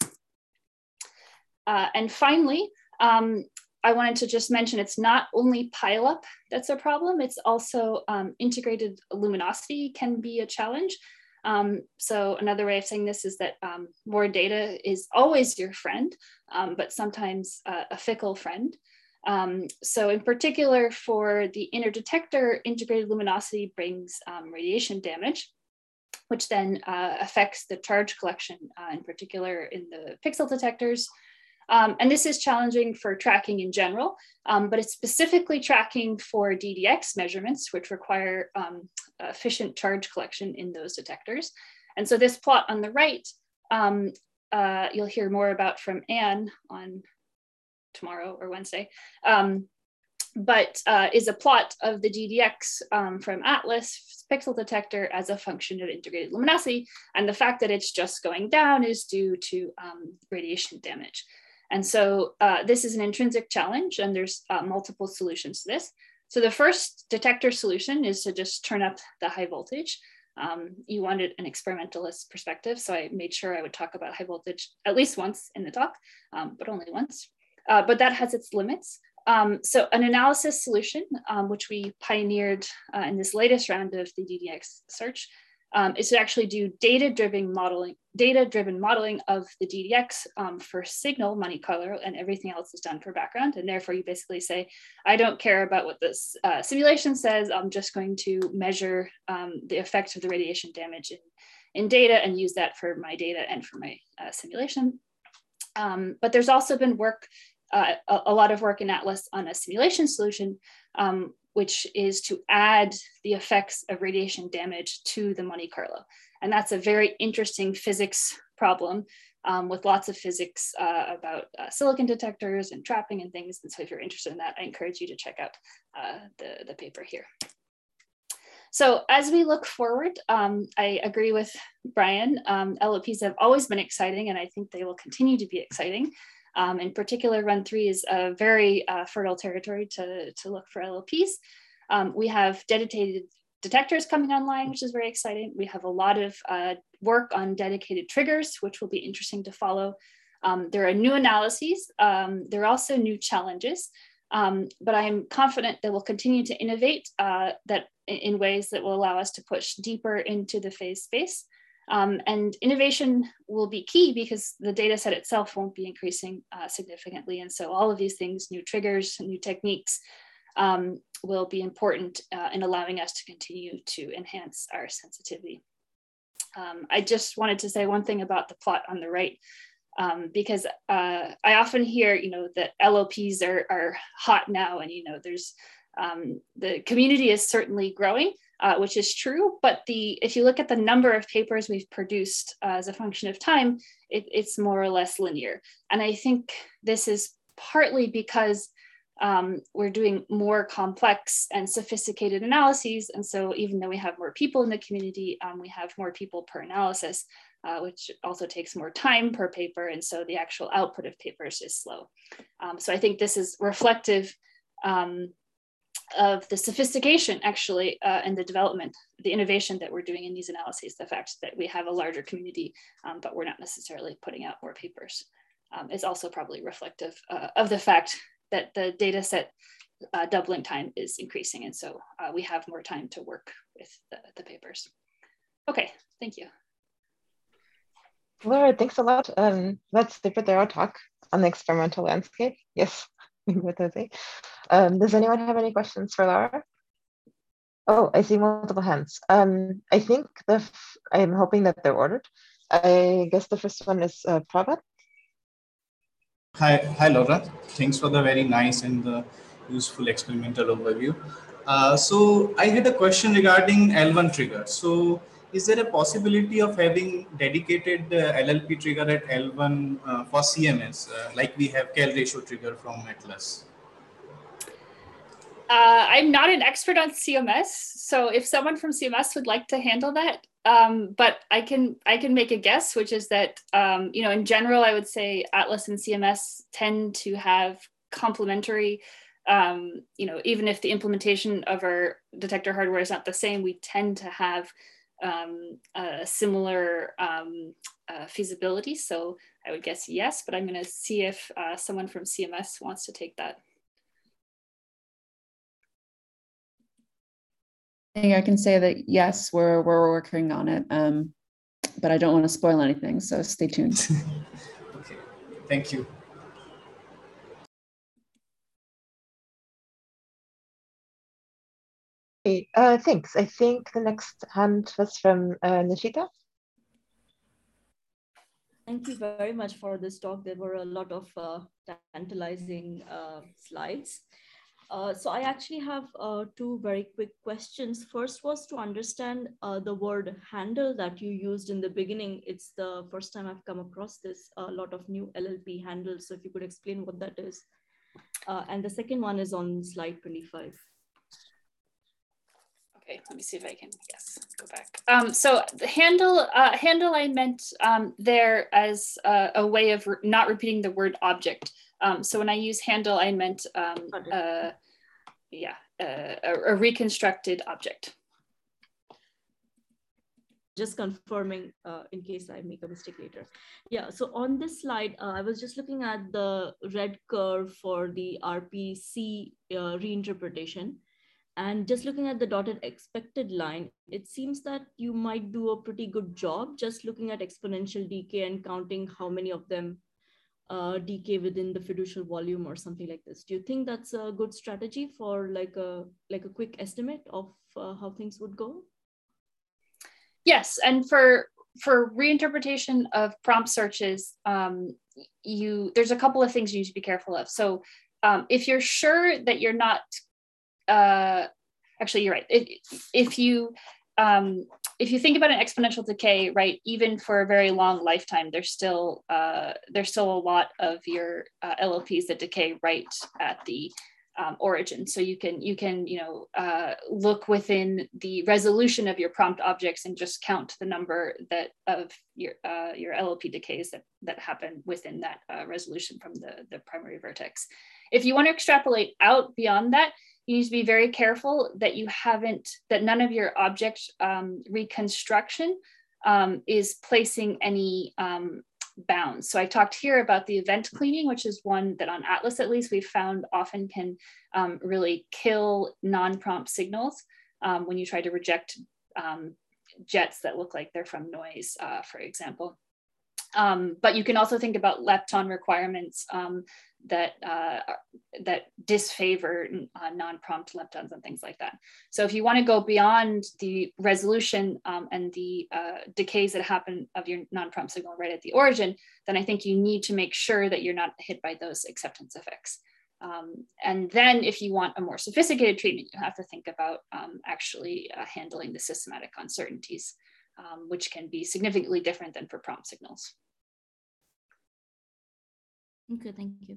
Uh, and finally, um, I wanted to just mention it's not only pileup that's a problem, it's also um, integrated luminosity can be a challenge. Um, so another way of saying this is that um, more data is always your friend, um, but sometimes uh, a fickle friend. Um, so in particular for the inner detector, integrated luminosity brings um, radiation damage, which then uh, affects the charge collection, uh, in particular in the pixel detectors. Um, and this is challenging for tracking in general, um, but it's specifically tracking for D D X measurements, which require um, efficient charge collection in those detectors. And so this plot on the right, um, uh, you'll hear more about from Anne on tomorrow or Wednesday, um, but uh, is a plot of the D D X um, from Atlas pixel detector as a function of integrated luminosity. And the fact that it's just going down is due to um, radiation damage. And so uh, this is an intrinsic challenge, and there's uh, multiple solutions to this. So the first detector solution is to just turn up the high voltage. Um, you wanted an experimentalist perspective, so I made sure I would talk about high voltage at least once in the talk, um, but only once. Uh, but that has its limits. Um, so an analysis solution, um, which we pioneered uh, in this latest round of the D D X search, Um, is to actually do data-driven modeling, data-driven modeling of the D D X um, for signal Monte Carlo, and everything else is done for background. And therefore, you basically say, I don't care about what this uh, simulation says. I'm just going to measure um, the effect of the radiation damage in, in data and use that for my data and for my uh, simulation. Um, but there's also been work, uh, a, a lot of work in Atlas on a simulation solution, um, which is to add the effects of radiation damage to the Monte Carlo. And that's a very interesting physics problem um, with lots of physics uh, about uh, silicon detectors and trapping and things. And so if you're interested in that, I encourage you to check out uh, the, the paper here. So as we look forward, um, I agree with Brian. Um, L O Ps have always been exciting, and I think they will continue to be exciting. Um, in particular, Run three is a very uh, fertile territory to, to look for L O Ps. Um, we have dedicated detectors coming online, which is very exciting. We have a lot of uh, work on dedicated triggers, which will be interesting to follow. Um, there are new analyses. Um, there are also new challenges, um, but I am confident that we'll continue to innovate uh, that in ways that will allow us to push deeper into the phase space. Um, and innovation will be key because the data set itself won't be increasing uh, significantly. And so all of these things, new triggers, new techniques, um, will be important uh, in allowing us to continue to enhance our sensitivity. Um, I just wanted to say one thing about the plot on the right, um, because uh, I often hear, you know, that L O Ps are, are hot now, and, you know, there's um, the community is certainly growing. Uh, which is true, but the if you look at the number of papers we've produced uh, as a function of time, it, it's more or less linear. And I think this is partly because um, we're doing more complex and sophisticated analyses. And so even though we have more people in the community, um, we have more people per analysis, uh, which also takes more time per paper. And so the actual output of papers is slow. Um, so I think this is reflective um, of the sophistication actually uh, and the development, the innovation that we're doing in these analyses, the fact that we have a larger community, um, but we're not necessarily putting out more papers um, is also probably reflective uh, of the fact that the data set uh, doubling time is increasing. And so uh, we have more time to work with the, the papers. Okay, thank you. Laura, thanks a lot. Um, that's super thorough talk on the experimental landscape. Yes. Um, does anyone have any questions for Laura? Oh, I see multiple hands. Um, I think the f I'm hoping that they're ordered. I guess the first one is uh, Prabhat. Hi, hi Laura. Thanks for the very nice and the useful experimental overview. Uh, so I had a question regarding L one trigger. So is there a possibility of having dedicated uh, L L P trigger at L one uh, for C M S, uh, like we have Cal ratio trigger from Atlas? Uh, I'm not an expert on C M S, so if someone from C M S would like to handle that, um, but I can I can make a guess, which is that um, you know, in general, I would say Atlas and C M S tend to have complementary. Um, you know, even if the implementation of our detector hardware is not the same, we tend to have um, a similar um, uh, feasibility. So I would guess yes, but I'm going to see if uh, someone from C M S wants to take that. I think I can say that yes, we're we're working on it, um, but I don't want to spoil anything, so stay tuned. Okay, thank you. Okay, uh, thanks. I think the next hand was from uh, Nishita. Thank you very much for this talk. There were a lot of uh, tantalizing uh, slides. Uh, so I actually have uh, two very quick questions. First was to understand uh, the word handle that you used in the beginning. It's the first time I've come across this, a lot of new L L P handles. So if you could explain what that is. Uh, and the second one is on slide twenty-five. Okay, let me see if I can, yes, go back. Um, so the handle, uh, handle I meant um, there as uh, a way of re not repeating the word object. Um, so when I use handle, I meant, um, uh, yeah, uh, a, a reconstructed object. Just confirming uh, in case I make a mistake later. Yeah, so on this slide, uh, I was just looking at the red curve for the R P C uh, reinterpretation. And just looking at the dotted expected line, it seems that you might do a pretty good job just looking at exponential decay and counting how many of them uh, decay within the fiducial volume or something like this. Do you think that's a good strategy for like a, like a quick estimate of uh, how things would go? Yes, and for for reinterpretation of prompt searches, um, you there's a couple of things you need to be careful of. So um, if you're sure that you're not, uh, actually you're right. If, if you um, if you think about an exponential decay, right, even for a very long lifetime, there's still uh, there's still a lot of your uh, L L Ps that decay right at the Um, origin. So you can, you can, you know, uh, look within the resolution of your prompt objects and just count the number that of your uh, your L L P decays that that happen within that uh, resolution from the the primary vertex. If you want to extrapolate out beyond that, you need to be very careful that you haven't, that none of your object um, reconstruction um, is placing any um, bounds. So I talked here about the event cleaning, which is one that on Atlas, at least, we've found often can um, really kill non-prompt signals um, when you try to reject um, jets that look like they're from noise, uh, for example. Um, but you can also think about lepton requirements um, that uh, that disfavor uh, non-prompt leptons and things like that. So if you want to go beyond the resolution um, and the uh, decays that happen of your non-prompt signal right at the origin, then I think you need to make sure that you're not hit by those acceptance effects. Um, and then if you want a more sophisticated treatment, you have to think about um, actually uh, handling the systematic uncertainties, um, which can be significantly different than for prompt signals. Okay, thank you.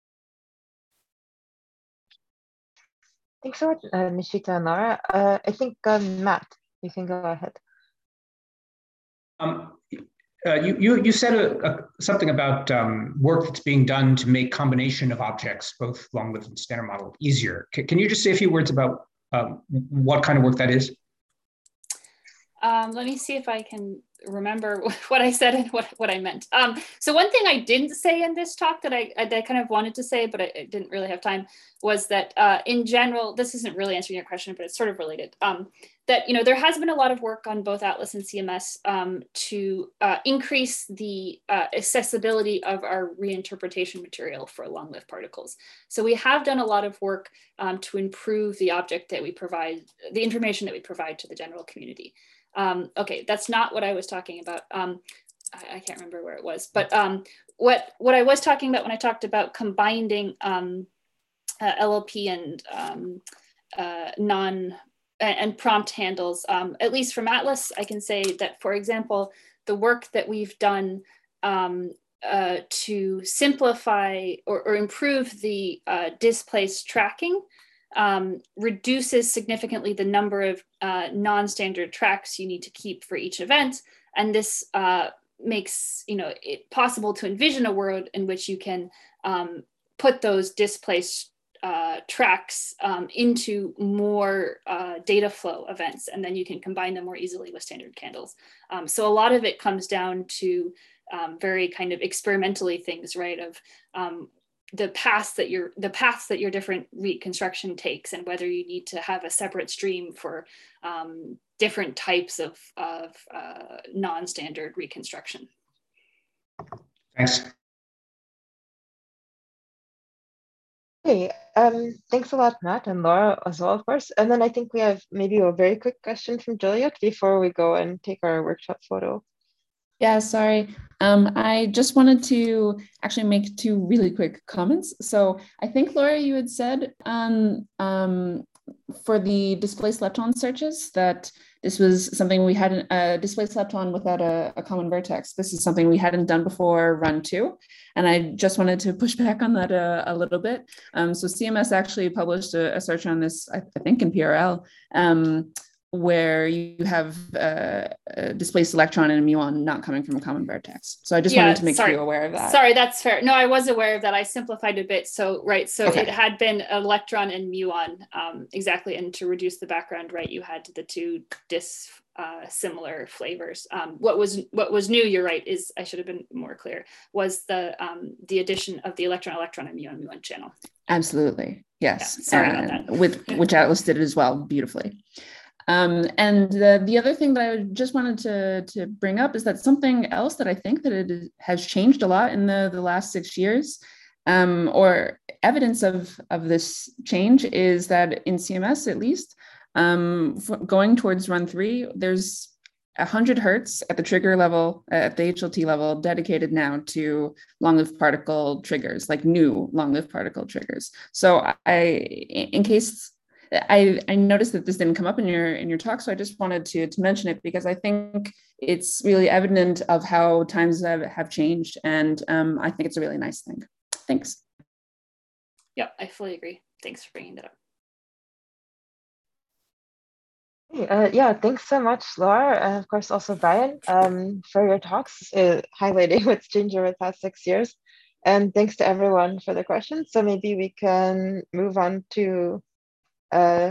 Thanks so much, uh, Nishita and Laura. Uh, I think um, Matt, you can go ahead. Um, uh, you, you, you said a, a, something about um, work that's being done to make combination of objects, both long-lived and standard model, easier. C can you just say a few words about um, what kind of work that is? Um, let me see if I can remember what I said and what, what I meant. Um, so one thing I didn't say in this talk that I, that I kind of wanted to say, but I, I didn't really have time, was that uh, in general, this isn't really answering your question, but it's sort of related, um, that, you know, there has been a lot of work on both Atlas and C M S um, to uh, increase the uh, accessibility of our reinterpretation material for long-lived particles. So we have done a lot of work um, to improve the object that we provide, the information that we provide to the general community. Um, okay, that's not what I was talking about. Um, I, I can't remember where it was, but um, what, what I was talking about when I talked about combining um, uh, L L P and um, uh, non and prompt handles, um, at least from Atlas, I can say that, for example, the work that we've done um, uh, to simplify or, or improve the uh, displaced tracking um, reduces significantly the number of uh, non-standard tracks you need to keep for each event. And this uh, makes you know, it possible to envision a world in which you can um, put those displaced Uh, tracks um, into more uh, data flow events, and then you can combine them more easily with standard candles. Um, so a lot of it comes down to um, very kind of experimentally things, right? Of um, the paths that your the paths that your different reconstruction takes, and whether you need to have a separate stream for um, different types of, of uh, non-standard reconstruction. Thanks. Hey, um, thanks a lot, Matt and Laura as well, of course. And then I think we have maybe a very quick question from Juliet before we go and take our workshop photo. Yeah, sorry. Um, I just wanted to actually make two really quick comments. So I think, Laura, you had said um, um, for the displaced lepton searches that this was something we hadn't, uh, displaced lepton without a, a common vertex. This is something we hadn't done before run two. And I just wanted to push back on that a, a little bit. Um, so C M S actually published a, a search on this, I, I think in P R L, um, where you have uh, a displaced electron and a muon not coming from a common vertex. So I just yeah, wanted to make sorry. you aware of that. Sorry, that's fair. No, I was aware of that. I simplified a bit. So, right, so Okay. It had been electron and muon, um, exactly. And to reduce the background, right, you had the two dis uh, similar flavors. Um, what was what was new, you're right, is, I should have been more clear, was the um, the addition of the electron-electron and muon-muon channel. Absolutely, yes. Yeah, sorry uh, about that. With, which Atlas did as well, beautifully. Um, and the, the other thing that I just wanted to, to bring up is that something else that I think that it has changed a lot in the, the last six years, um, or evidence of, of this change is that in C M S, at least, um, going towards run three, there's one hundred hertz at the trigger level, at the H L T level, dedicated now to long-lived particle triggers, like new long-lived particle triggers. So I, in case, I, I noticed that this didn't come up in your in your talk, so I just wanted to, to mention it because I think it's really evident of how times have, have changed, and um, I think it's a really nice thing. Thanks. Yeah, I fully agree. Thanks for bringing that up. Uh, yeah, thanks so much, Laura, and of course also Brian, um, for your talks, uh, highlighting what's changed over the past six years. And thanks to everyone for the questions. So maybe we can move on to uh,